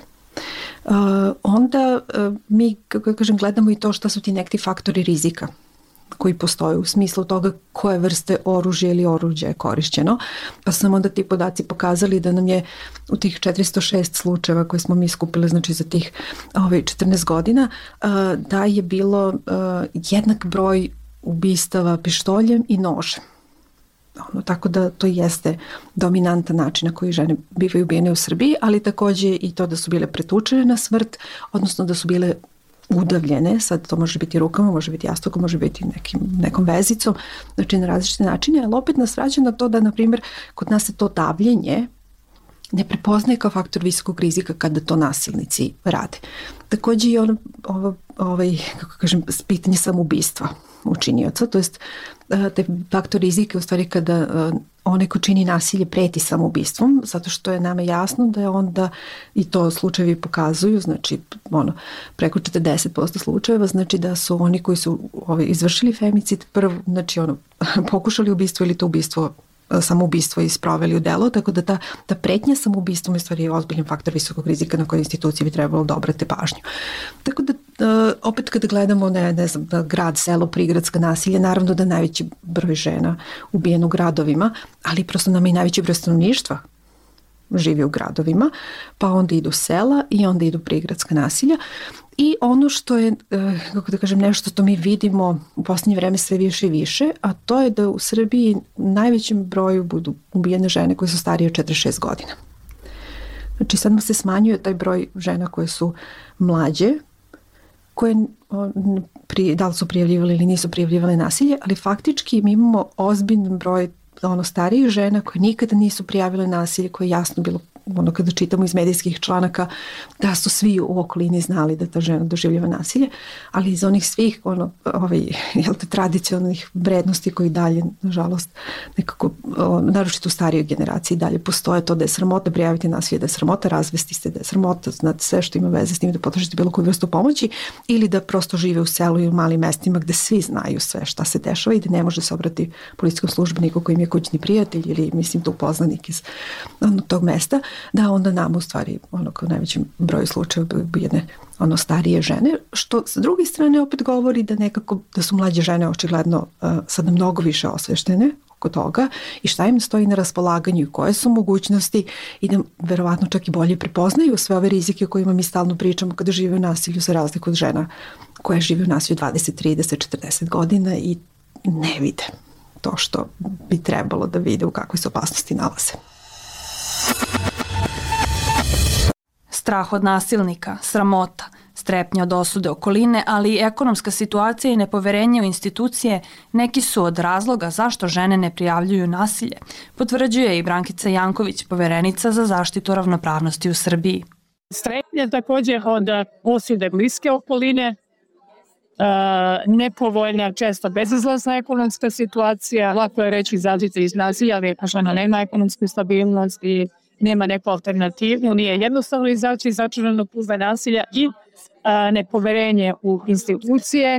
Onda mi, kako kažem, gledamo i to šta su ti neki faktori rizika koji postoje u smislu toga koje vrste oružja ili oruđa je korišćeno. Pa su nam onda ti podaci pokazali da nam je u tih 406 slučajeva koje smo mi skupili, znači za tih 14 godina, da je bilo jednak broj ubistava pištoljem i nožem. Tako da to jeste dominantan način na koji žene bivaju ubijene u Srbiji, ali također i to da su bile pretučene na smrt, odnosno da su bile udavljene, sad to može biti rukama, može biti jastukom, može biti nekom vezicom, znači na različite načine, ali opet nas vraća na to da, na primjer, kod nas se to davljenje ne prepoznaje kao faktor visokog rizika kada to nasilnici rade. Također i kako kažem, pitanje samoubistva učinioca, to jest te faktor rizika u stvari kada onaj ko čini nasilje preti samoubistvom, zato što je nama jasno da je onda, i to slučajevi pokazuju, znači preko 40% slučajeva, znači da su oni koji su izvršili femicid prvo, znači pokušali ubistvo ili to samoubistvo i sproveli u delo, tako da ta pretnja samoubistvom je stvari ozbiljan faktor visokog rizika na koje institucije bi trebalo da obrate pažnju. Tako da opet kada gledamo ne znam, grad, selo, prigradska nasilja, naravno da najveći broj žena ubijen u gradovima, ali prosto nam i najveći broj stanovništva živi u gradovima, pa onda idu sela i onda idu prigradska nasilja. I ono što je, kako da kažem, nešto što mi vidimo u posljednje vreme sve više i više, a to je da u Srbiji najvećem broju budu ubijene žene koje su starije od 46 godina. Znači sad se smanjuje taj broj žena koje su mlađe, koje da li su prijavljivali ili nisu prijavljivali nasilje, ali faktički mi imamo ozbiljan broj starijih žena koje nikada nisu prijavile nasilje, koje je jasno bilo kada čitamo iz medijskih članaka da su svi u okolini znali da ta žena doživljava nasilje, ali iz onih svih tradicionalnih vrednosti koji dalje, nažalost, nekako, naročito u starijoj generaciji dalje postoje to da je sramota prijaviti nasilje, da je sramota razvesti se, da je sramota znati sve što ima veze s tim, da potražite bilo koju vrstu pomoći ili da prosto žive u selu i u malim mestima gde svi znaju sve šta se dešava i da ne može se obrati policijskom službeniku koji im je kućni prijatelj ili mislim tu poznanik iz tog mesta. da onda nama u stvari kao najvećem broju slučajeva bi jedne starije žene, što sa druge strane opet govori da nekako da su mlađe žene očigledno sada mnogo više osveštene oko toga i šta im stoji na raspolaganju i koje su mogućnosti i da verovatno čak i bolje prepoznaju sve ove rizike o kojima mi stalno pričamo kada žive u nasilju, za razliku od žena koje žive u nasilju 20, 30, 40 godina i ne vide to što bi trebalo da vide, u kakvoj se opasnosti nalaze. Strah od nasilnika, sramota, strepnja od osude okoline, ali i ekonomska situacija i nepoverenje u institucije neki su od razloga zašto žene ne prijavljuju nasilje, potvrđuje i Brankica Janković, poverenica za zaštitu ravnopravnosti u Srbiji. Strepnja također od osude bliske okoline, nepovoljna, često bezizlazna ekonomska situacija, lako je reći izađite iz nasilja, ali žena nema ekonomsku stabilnost i nema neku alternativu, nije jednostavno izaći iz začaranog kruga nasilja i nepoverenje u institucije.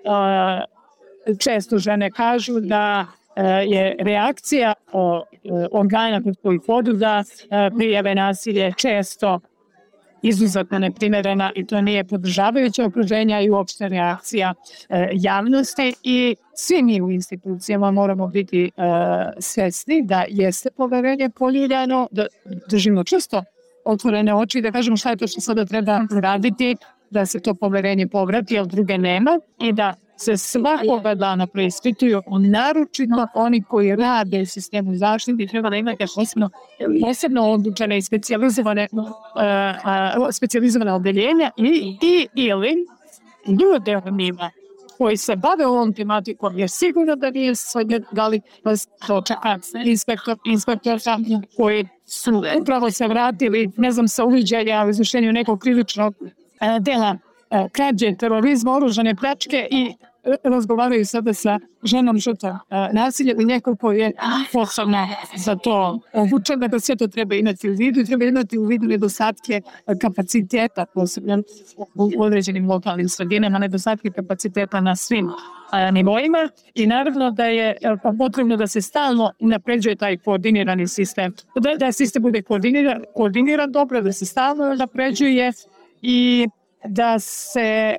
Često žene kažu da je reakcija organa kod kojih odu da prijave nasilje često izuzetno neprimerena i to nije podržavajuće okruženja i uopšte reakcija javnosti i svi mi u institucijama moramo biti svesni da jeste poverenje poljuljano, da držimo često otvorene oči i da kažemo šta je to što sada treba raditi da se to poverenje povrati, jer druge nema i da se svakoga dana preispituju, naročito oni koji rade u sistemu zaštite, treba da imate posebno odlučene i specijalizovane odeljenja ili ljude od njima koji se bave ovom tematikom, jer sigurno da nije svojde dali to čeka inspektor koji su upravo se vratili, ne znam, sa uviđaja u izvršenju nekog krivičnog dela krađe, terorizma, oružane pljačke i razgovaraju sada sa ženom žrtvom nasilja i neko koji je posebno za to obučena, da sve to treba imati u vidu i treba imati u vidu nedostatke kapaciteta, posebno u određenim lokalnim sredinama, nedostatke kapaciteta na svim nivoima i naravno da je potrebno da se stalno unapređuje taj koordinirani sistem. Da sistem bude koordiniran dobro, da se stalno unapređuje i da se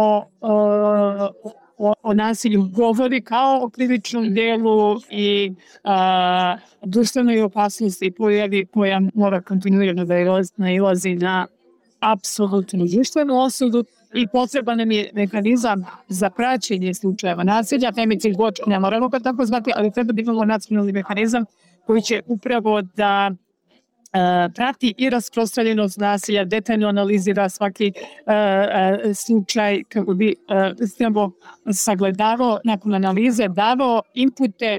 o nasilju govori kao o krivičnom delu i društvenoj opasnosti koja mora kontinuirano da nailazi na apsolutnu društvenu osudu i potreban nam je mehanizam za praćenje slučajeva nasilja, femicid watch, ne moramo ga tako zvati, ali treba da imamo nacionalni mehanizam koji će upravo da prati i rasprostranjenost nasilja, detaljno analizira svaki slučaj kako bi sagledavao nakon analize, davao inpute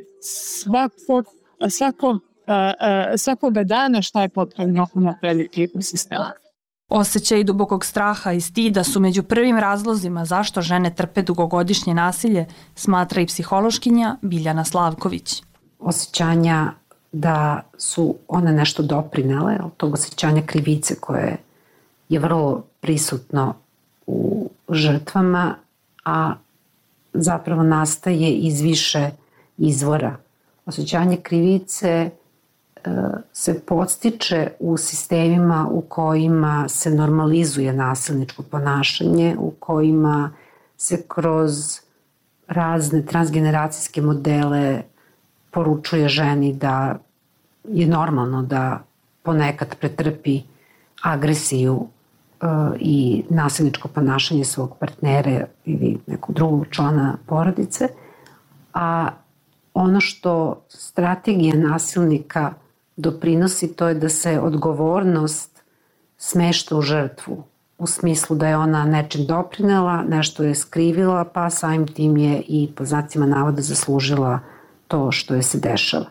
svakog dana šta je potrebno unaprediti u sistemu. Osjećaj dubokog straha i stida su među prvim razlozima zašto žene trpe dugogodišnje nasilje, smatra i psihološkinja Biljana Slavković. Osjećanja da su one nešto doprinele, tog osjećanja krivice koje je vrlo prisutno u žrtvama, a zapravo nastaje iz više izvora. Osjećanje krivice se podstiče u sistemima u kojima se normalizuje nasilničko ponašanje, u kojima se kroz razne transgeneracijske modele poručuje ženi da je normalno da ponekad pretrpi agresiju i nasilničko ponašanje svog partnera ili nekog drugog člana porodice, a ono što strategija nasilnika doprinosi to je da se odgovornost smešta u žrtvu, u smislu da je ona nečim doprinela, nešto je skrivila, pa samim tim je i po znacima navoda zaslužila to što je se dešava.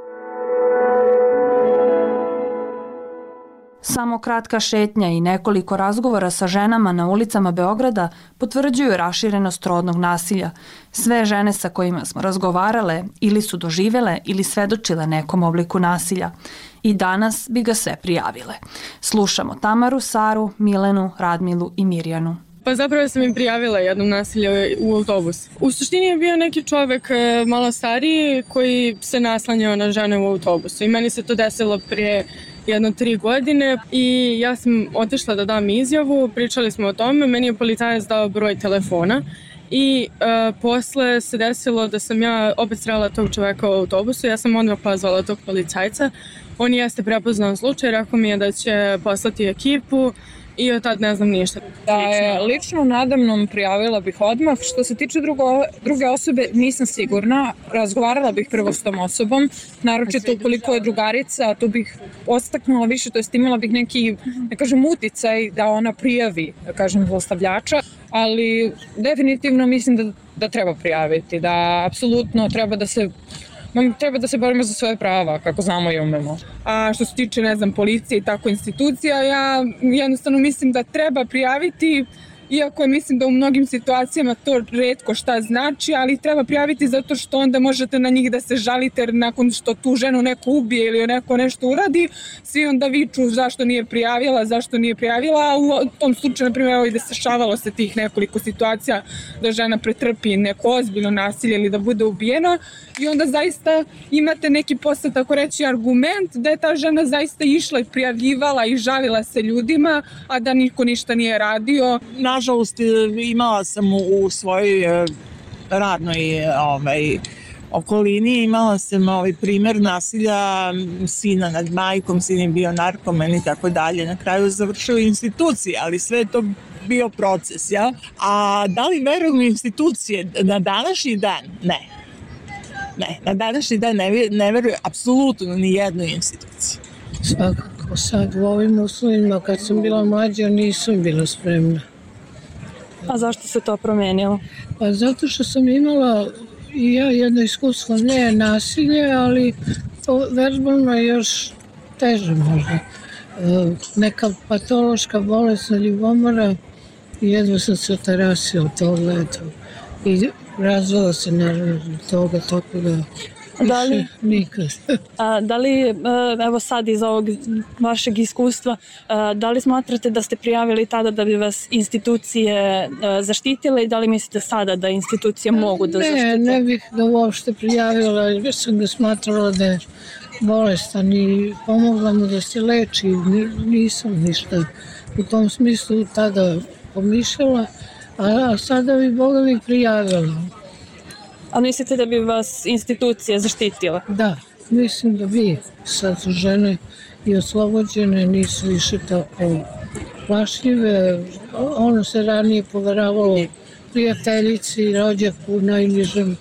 Samo kratka šetnja i nekoliko razgovora sa ženama na ulicama Beograda potvrđuju raširenost rodnog nasilja. Sve žene sa kojima smo razgovarale ili su doživele ili svedočile nekom obliku nasilja. I danas bi ga sve prijavile. Slušamo Tamaru, Saru, Milenu, Radmilu i Mirjanu. Pa zapravo sam im prijavila jednom nasilje u autobus. U suštini je bio neki čovek malo stariji koji se naslanjao na žene u autobusu i meni se to desilo prije jedno 3 godine i ja sam otišla da dam izjavu, pričali smo o tome, meni je policajac dao broj telefona i posle se desilo da sam ja opet srela tog čoveka u autobusu, ja sam odmah pozvala tog policajca, on jeste prepoznao slučaj, rekao mi je da će poslati ekipu i od tad ne znam ništa. Da je lično nadamnom prijavila bih odmah. Što se tiče druge osobe, nisam sigurna. Razgovarala bih prvo s tom osobom, naročito ukoliko je drugarica, to bih ostaknula više, to jest imala bih neki, ne kažem, uticaj da ona prijavi, da kažem, zlostavljača, ali definitivno mislim da treba prijaviti, da apsolutno treba da se borimo za svoje prava, kako znamo i umemo. A što se tiče, ne znam, policije i tako institucija, ja jednostavno mislim da treba prijaviti, iako mislim da u mnogim situacijama to retko šta znači, ali treba prijaviti zato što onda možete na njih da se žalite, jer nakon što tu ženu neko ubije ili neko nešto uradi, svi onda viču zašto nije prijavila, a u tom slučaju, na primjer, dešavalo se tih nekoliko situacija da žena pretrpi neko ozbiljno nasilje ili da bude ubijena i onda zaista imate neki posle, tako reći, argument da je ta žena zaista išla i prijavljivala i žalila se ljudima, a da niko ništa nije radio. Nažalost, imala sam u svojoj radnoj okolini, imala sam primer nasilja sina nad majkom, sin je bio narkoman i tako dalje. Na kraju završio institucije, ali sve je to bio proces, ja? A da li verujem u institucije? Na današnji dan? Ne. Na današnji dan ne verujem apsolutno ni jednoj instituciji. Svakako, sad u ovim uslovima, kad sam bila mlađa, nisam bila spremna. A zašto se to promenilo? Pa zato što sam imala i ja jedno iskustvo, ne nasilje, ali to verbalno je još teže možda. Neka patološka bolesna ljubomora i jedva sam se otarasila to leto. I razvala se naravno toga, tako da više nikad. Da li, evo sad iz ovog vašeg iskustva, da li smatrate da ste prijavili tada da bi vas institucije zaštitile i da li mislite sada da institucije mogu da zaštite? Ne bih ga uopšte prijavila, jer sam ga smatrala da je bolestan i pomogla mu da se leči. Nisam ništa u tom smislu tada pomišljala, a sada bi Boga mi prijavila. A mislite da bi vas institucije zaštitile? Da, mislim da bi. Sad su žene i oslobođene, nisu više tako plašljive. Ono se ranije poveravalo prijateljici, rođaku, najnižem.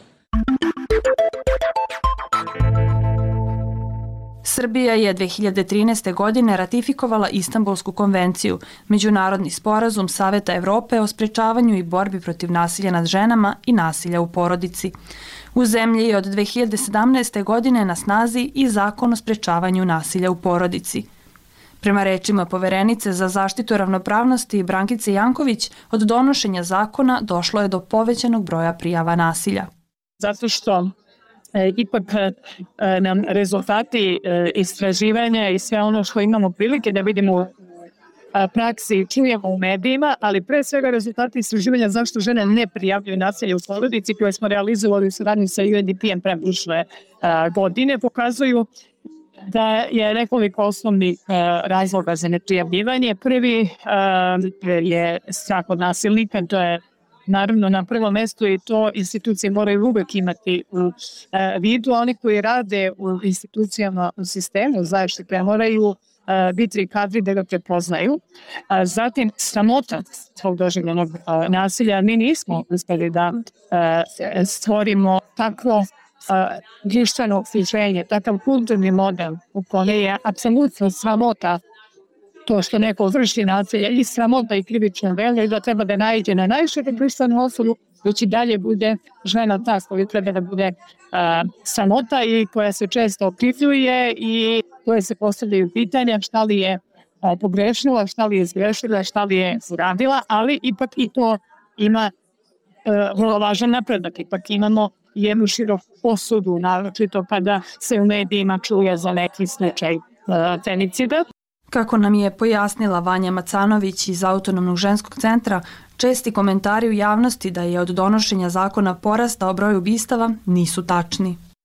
Srbija je 2013. godine ratifikovala Istanbulsku konvenciju, međunarodni sporazum Saveta Evrope o sprečavanju i borbi protiv nasilja nad ženama i nasilja u porodici. U zemlji je od 2017. godine na snazi i Zakon o sprečavanju nasilja u porodici. Prema rečima poverenice za zaštitu ravnopravnosti Brankice Janković, od donošenja zakona došlo je do povećanog broja prijava nasilja. Zato što ipak nam rezultati istraživanja i sve ono što imamo prilike da vidimo u praksi i čujemo u medijima, ali pre svega rezultati istraživanja zašto žene ne prijavljuju nasilje u porodici koje smo realizovali u saradnji sa UNDP-em prošle godine pokazuju da je nekoliko osnovnih razloga za neprijavljivanje. Prvi je strah od nasilnika, to je naravno na prvom mestu i to institucije moraju uvek imati u vidu. Oni koji rade u institucijama u sistemu zaštite moraju biti kadri da ga prepoznaju. Zatim, sramota svog doživljenog nasilja. Mi nismo uspeli da stvorimo takvo društveno okruženje, takav kulturni model u kome je apsolutno sramota to što neko vrši nasilje i sramota i krivično delo i da treba da naiđe na najšire društvenu osudu, već i dalje bude žena ta koja treba da bude sramota i koja se često okrivljuje i koje se postavljaju pitanja šta li je pogrešila, šta li je zgrešila, šta li je uradila, ali ipak i to ima vrlo važan napredak. Ipak imamo jednu široku osudu, naročito kada se u medijima čuje za neki slučaj femicida. Kako nam je pojasnila Vanja Macanović iz Autonomnog ženskog centra, česti komentari u javnosti da je od donošenja zakona porastao broj ubistava nisu tačni.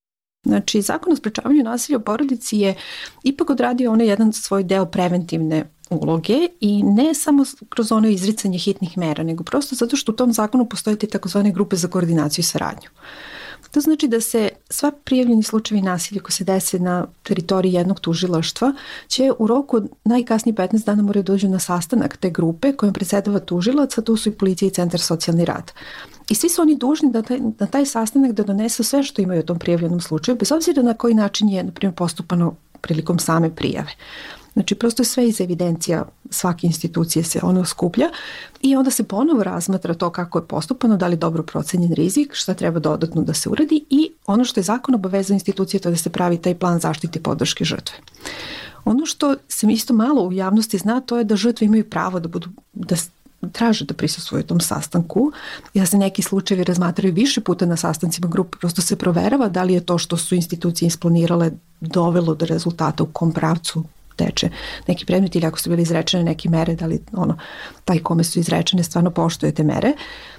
Znači, Zakon o sprečavanju nasilja u porodici je ipak odradio onaj jedan svoj deo preventivne uloge i ne samo kroz ono izricanje hitnih mera, nego prosto zato što u tom zakonu postoje te takozvane grupe za koordinaciju i saradnju. To znači da se sva prijavljeni slučajevi nasilja koji se dese na teritoriji jednog tužilaštva će u roku najkasnije 15 dana moraju dođu na sastanak te grupe kojom predsjedava tužilac, a tu su i policija i centar socijalni rad. I svi su oni dužni da taj sastanak da donesu sve što imaju o tom prijavljenom slučaju, bez obzira na koji način je, na primjer, postupano prilikom same prijave. Znači, prosto je sve iz evidencija svake institucije se ono skuplja i onda se ponovo razmatra to kako je postupano, da li je dobro procenjen rizik, šta treba dodatno da se uradi i ono što je zakon obavezao institucije to da se pravi taj plan zaštite i podrške žrtve. Ono što se isto malo u javnosti zna, to je da žrtve imaju pravo da traže da prisustvuju tom sastanku i da se neki slučajevi razmatraju više puta na sastancima grupe, prosto se proverava da li je to što su institucije isplanirale dovelo do rezultata, u kom pravcu teče neki predmet ili ako su bile izrečene neke mere, da li taj kome su izrečene stvarno poštuje te mere.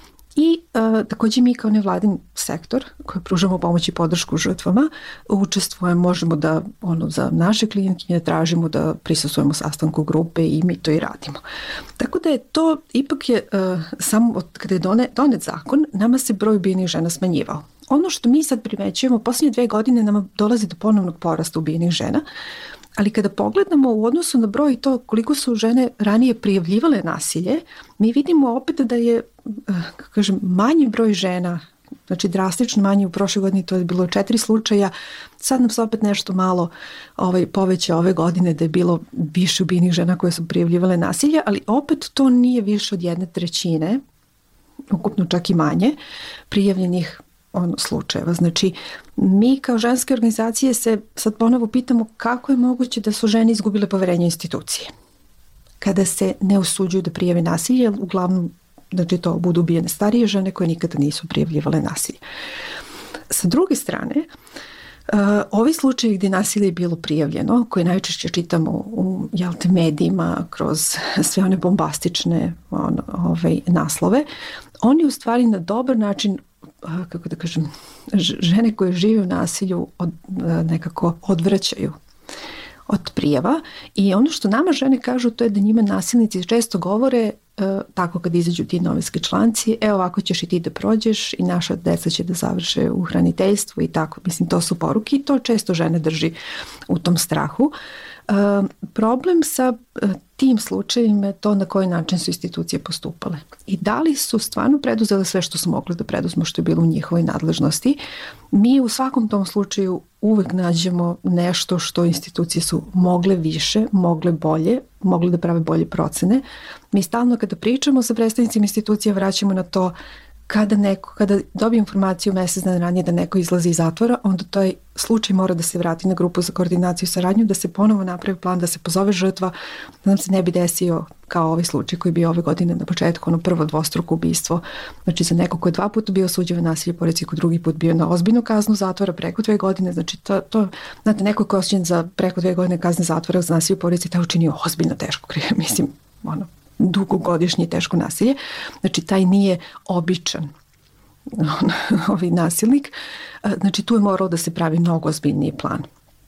I također mi kao nevladin sektor koji pružamo pomoć i podršku žrtvama učestvujemo, možemo da za naše klijentkinje tražimo da prisustvujemo sastanku grupe i mi to i radimo. Tako da je to ipak je samo od kada je donet zakon, nama se broj ubijenih žena smanjivao. Ono što mi sad primećujemo, posljednje 2 godine nam dolazi do ponovnog porasta ubijenih žena, ali kada pogledamo u odnosu na broj to koliko su žene ranije prijavljivale nasilje, mi vidimo opet da je, manji broj žena, znači drastično manji, u prošloj godini to je bilo 4 slučaja, sad nam se opet nešto malo poveća ove godine da je bilo više ubijenih žena koje su prijavljivale nasilje, ali opet to nije više od 1/3, ukupno čak i manje, prijavljenih slučajeva. Znači, mi kao ženske organizacije se sad ponovo pitamo kako je moguće da su žene izgubile poverenje institucije. Kada se ne usuđuju da prijave nasilje, uglavnom znači to budu ubijene starije žene koje nikada nisu prijavljivale nasilje. Sa druge strane, ovi slučajevi gdje nasilje je bilo prijavljeno, koje najčešće čitamo u medijima kroz sve one bombastične naslove, oni u stvari na dobar način, kako da kažem, žene koje žive u nasilju nekako odvraćaju od prijava i ono što nama žene kažu to je da njima nasilnici često govore tako kad izađu ti novinski članci, ovako ćeš i ti da prođeš i naša deca će da završe u hraniteljstvu i tako, mislim to su poruke i to često žene drži u tom strahu. Problem sa tim slučajevima je to na koji način su institucije postupale i da li su stvarno preduzele sve što su mogli da preduzmu što je bilo u njihovoj nadležnosti. Mi u svakom tom slučaju uvek nađemo nešto što institucije su mogle više, mogle bolje, mogli da prave bolje procene. Mi stalno kada pričamo sa predstavnicima institucija vraćamo na to kada dobije informaciju mjesec dana ranije da neko izlazi iz zatvora, onda taj slučaj mora da se vrati na grupu za koordinaciju i saradnju, da se ponovo napravi plan, da se pozove žrtva, da nam se ne bi desio kao ovaj slučaj koji je bio ove godine na početku, prvo dvostruko ubistvo. Znači za neko ko je 2 puta bio osuđen na nasilje, pored ko drugi put bio na ozbiljnu kaznu zatvora preko 2 godine, znači to znate, neko ko je osuđen za preko 2 godine kazne zatvora za nasilje, pored taj učinio ozbiljno teško, mislim, dugogodišnje teško nasilje, znači taj nije običan nasilnik, znači tu je moralo da se pravi mnogo ozbiljniji plan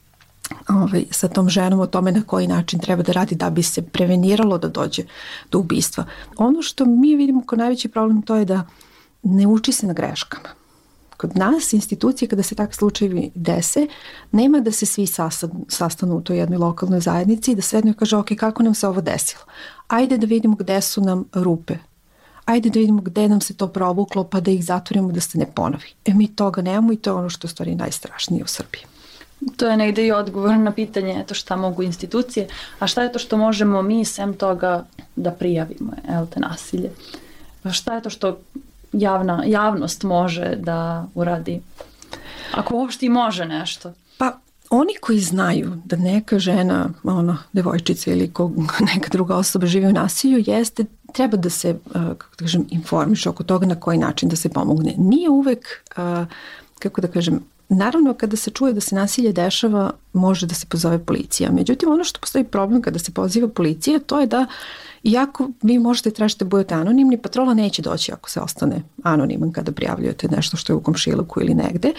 sa tom ženom o tome na koji način treba da radi da bi se preveniralo da dođe do ubistva. Ono što mi vidimo kao najveći problem to je da ne uči se na greškama. Kod nas institucije kada se takvi slučajevi dese, nema da se svi sastanu u toj jednoj lokalnoj zajednici i da sednu i kaže ok, kako nam se ovo desilo? Ajde da vidimo gde su nam rupe. Ajde da vidimo gde nam se to provuklo pa da ih zatvorimo da se ne ponovi. Mi toga nemamo i to je ono što je u stvari najstrašnije u Srbiji. To je negde i odgovor na pitanje to šta mogu institucije, a šta je to što možemo mi sem toga da prijavimo te nasilje? Šta je to što javnost može da uradi? Ako uopšte i može nešto. Pa oni koji znaju da neka žena, devojčica ili neka druga osoba živi u nasilju, treba da se, kako da kažem, informiše oko toga na koji način da se pomogne. Nije uvek, kako da kažem, naravno kada se čuje da se nasilje dešava, može da se pozove policija. Međutim, ono što postoji problem kada se poziva policija, to je da iako vi možete tražiti da budete anonimni, patrola neće doći ako se ostane anoniman kada prijavljujete nešto što je u komšiluku ili negde.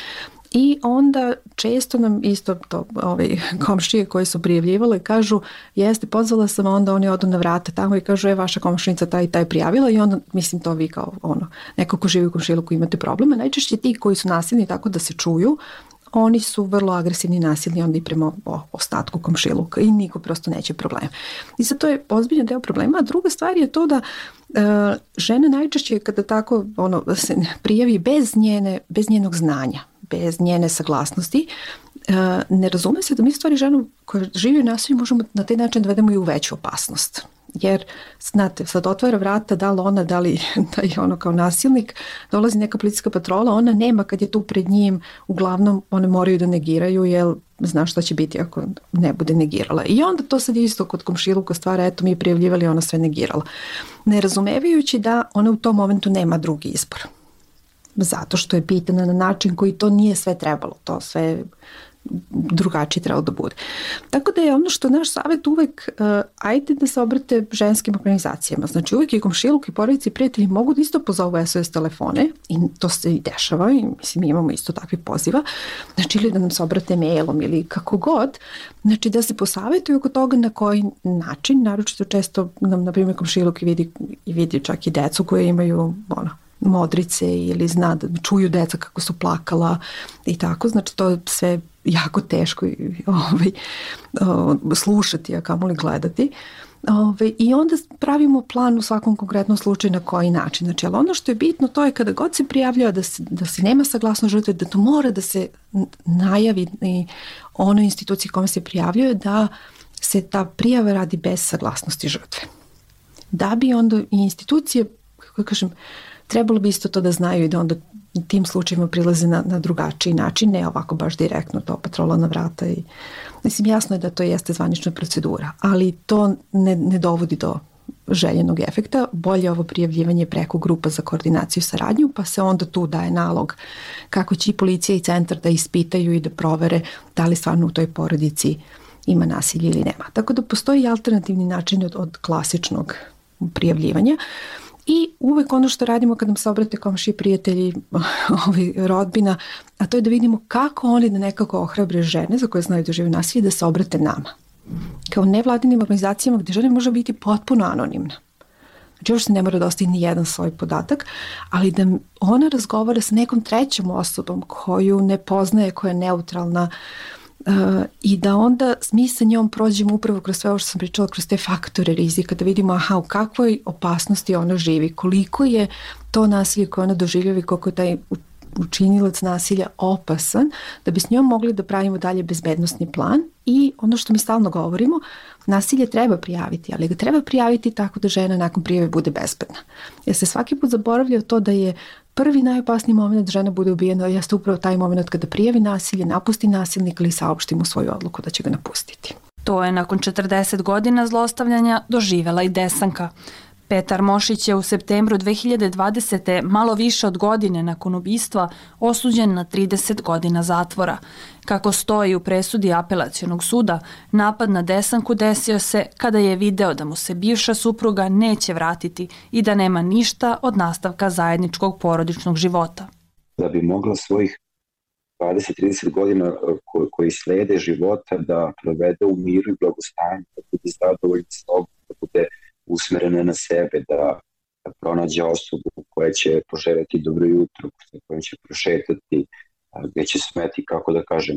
I onda često nam isto to komšije koje su prijavljivale kažu jeste, pozvala sam, onda oni odu na vrata tamo i kažu vaša komšinica taj i taj prijavila i onda mislim to vi kao neko ko živi u komšiluku imate probleme. Najčešće ti koji su nasilni tako da se čuju, oni su vrlo agresivni i nasilni onda i prema ostatku komšiluka i niko prosto neće problema. I sad to je ozbiljan deo problema. A druga stvar je to da žena najčešće kada tako se prijavi bez njenog znanja, bez njene saglasnosti, ne razume se da mi stvari ženu koja živi u nasilju možemo na taj način dovedemo i u veću opasnost. Jer, znate, sad otvara vrata, da li ona, da li ono kao nasilnik, dolazi neka policijska patrola, ona nema kad je tu pred njim, uglavnom one moraju da negiraju, jer zna šta će biti ako ne bude negirala. I onda to sad isto kod komšiluka stvara, eto mi je prijavljivali, ona sve negirala. Ne razumevajući da ona u tom momentu nema drugi izbor. Zato što je pitana na način koji to nije sve trebalo, to sve drugačije trebalo da bude. Tako da je ono što naš savjet uvek, ajde da se obrate ženskim organizacijama. Znači uvek i komšiluk i porodice i prijatelji mogu da isto pozovu SOS telefone i to se i dešava i mislim imamo isto takvi poziva. Znači ili da nam se obrate mailom ili kako god. Znači da se posavetuju oko toga na koji način, naročito često nam na primjer komšiluk vidi čak i decu koje imaju modrice ili zna da čuju deca kako su plakala i tako. Znači to je sve jako teško slušati, a kamoli gledati. I onda pravimo plan u svakom konkretnom slučaju na koji način. Znači, ali ono što je bitno to je kada god se prijavljava da se nema saglasnost žrtve, da to mora da se najavi i onoj instituciji kome se prijavljuje da se ta prijava radi bez saglasnosti žrtve. Da bi onda i institucije, kako kažem, trebalo bi isto to da znaju i da onda u tim slučajima prilaze na drugačiji način, ne ovako baš direktno to patrola na vrata. I, mislim, jasno je da to jeste zvanična procedura, ali to ne dovodi do željenog efekta. Bolje je ovo prijavljivanje preko grupa za koordinaciju i saradnju, pa se onda tu daje nalog kako će i policija i centar da ispitaju i da provere da li stvarno u toj porodici ima nasilje ili nema. Tako da postoji alternativni način od klasičnog prijavljivanja. I uvek ono što radimo kad nam se obrate komšiji, prijatelji, rodbina, a to je da vidimo kako oni da nekako ohrabre žene za koje znaju da žive nasilje da se obrate nama. Kao nevladinim organizacijama gdje žena može biti potpuno anonimna. Znači uopšte ne mora da ostavi ni jedan svoj podatak, ali da ona razgovara sa nekom trećom osobom koju ne poznaje, koja je neutralna, i da onda mi sa njom prođemo upravo kroz sve ovo što sam pričala, kroz te faktore rizika, da vidimo u kakvoj opasnosti ona živi, koliko je to nasilje koje ona doživljava i koliko je taj učinilac nasilja opasan, da bi s njom mogli da pravimo dalje bezbednosni plan. I ono što mi stalno govorimo, nasilje treba prijaviti, ali ga treba prijaviti tako da žena nakon prijave bude bezbedna. Jer se svaki put zaboravlja to da je prvi najopasniji moment da žena bude ubijena jeste upravo taj moment kada prijavi nasilje, napusti nasilnika ili saopšti mu svoju odluku da će ga napustiti. To je nakon 40 godina zlostavljanja doživela i Desanka. Petar Mošić je u septembru 2020. malo više od godine nakon ubistva osuđen na 30 godina zatvora. Kako stoji u presudi apelacionog suda, napad na Desanku desio se kada je video da mu se bivša supruga neće vratiti i da nema ništa od nastavka zajedničkog porodičnog života. Da bi mogla svojih 20-30 godina koji slede života da provede u miru i blagostanju, da bude zadovoljna sobom, da bude usmerena na sebe, da pronađe osobu koja će poželjeti dobro jutro, sa kojom će prošetati, gdje će smeti, kako da kažem,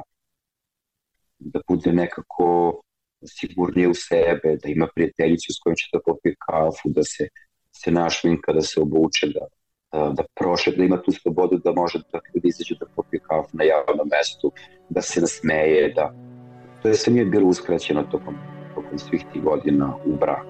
da bude nekako sigurnije u sebe, da ima prijateljicu s kojom će da popije kafu, da se našminka, da se obuče, da prošeta, da ima tu slobodu da može da izađe da popije kafu na javnom mestu, da se nasmeje, da to je sve nije bilo uskraćeno tokom svih tih godina u braku.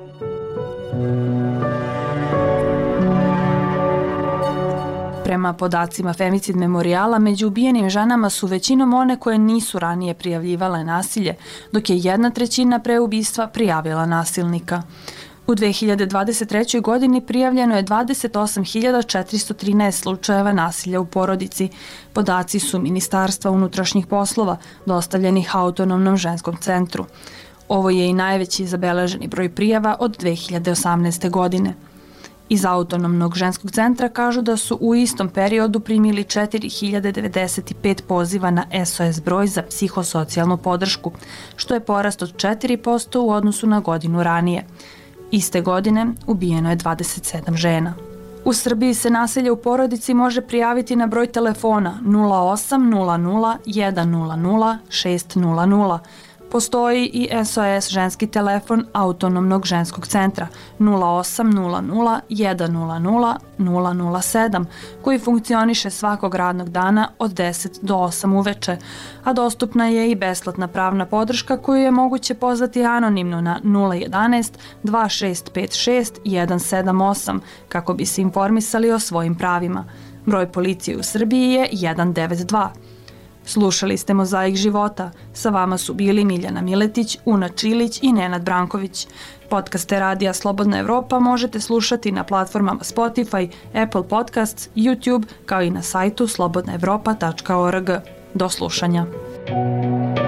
Prema podacima Femicid memorijala, među ubijenim ženama su većinom one koje nisu ranije prijavljivale nasilje, dok je 1/3 pre ubistva prijavila nasilnika. U 2023. godini prijavljeno je 28.413 slučajeva nasilja u porodici. Podaci su Ministarstva unutrašnjih poslova dostavljenih Autonomnom ženskom centru. Ovo je i najveći zabeleženi broj prijava od 2018. godine. Iz Autonomnog ženskog centra kažu da su u istom periodu primili 4095 poziva na SOS broj za psihosocijalnu podršku, što je porast od 4% u odnosu na godinu ranije. Iste godine ubijeno je 27 žena. U Srbiji se nasilje u porodici može prijaviti na broj telefona 0800 100 600. Postoji i SOS ženski telefon Autonomnog ženskog centra 0800 100 007 koji funkcioniše svakog radnog dana od 10 do 8 uveče, a dostupna je i besplatna pravna podrška koju je moguće pozvati anonimno na 011 2656 178 kako bi se informisali o svojim pravima. Broj policije u Srbiji je 192. Slušali ste Mozaik života. Sa vama su bili Miljana Miletić, Una Čilić i Nenad Branković. Podcaste Radija Slobodna Evropa možete slušati na platformama Spotify, Apple Podcasts, YouTube, kao i na sajtu slobodnaevropa.org. Do slušanja.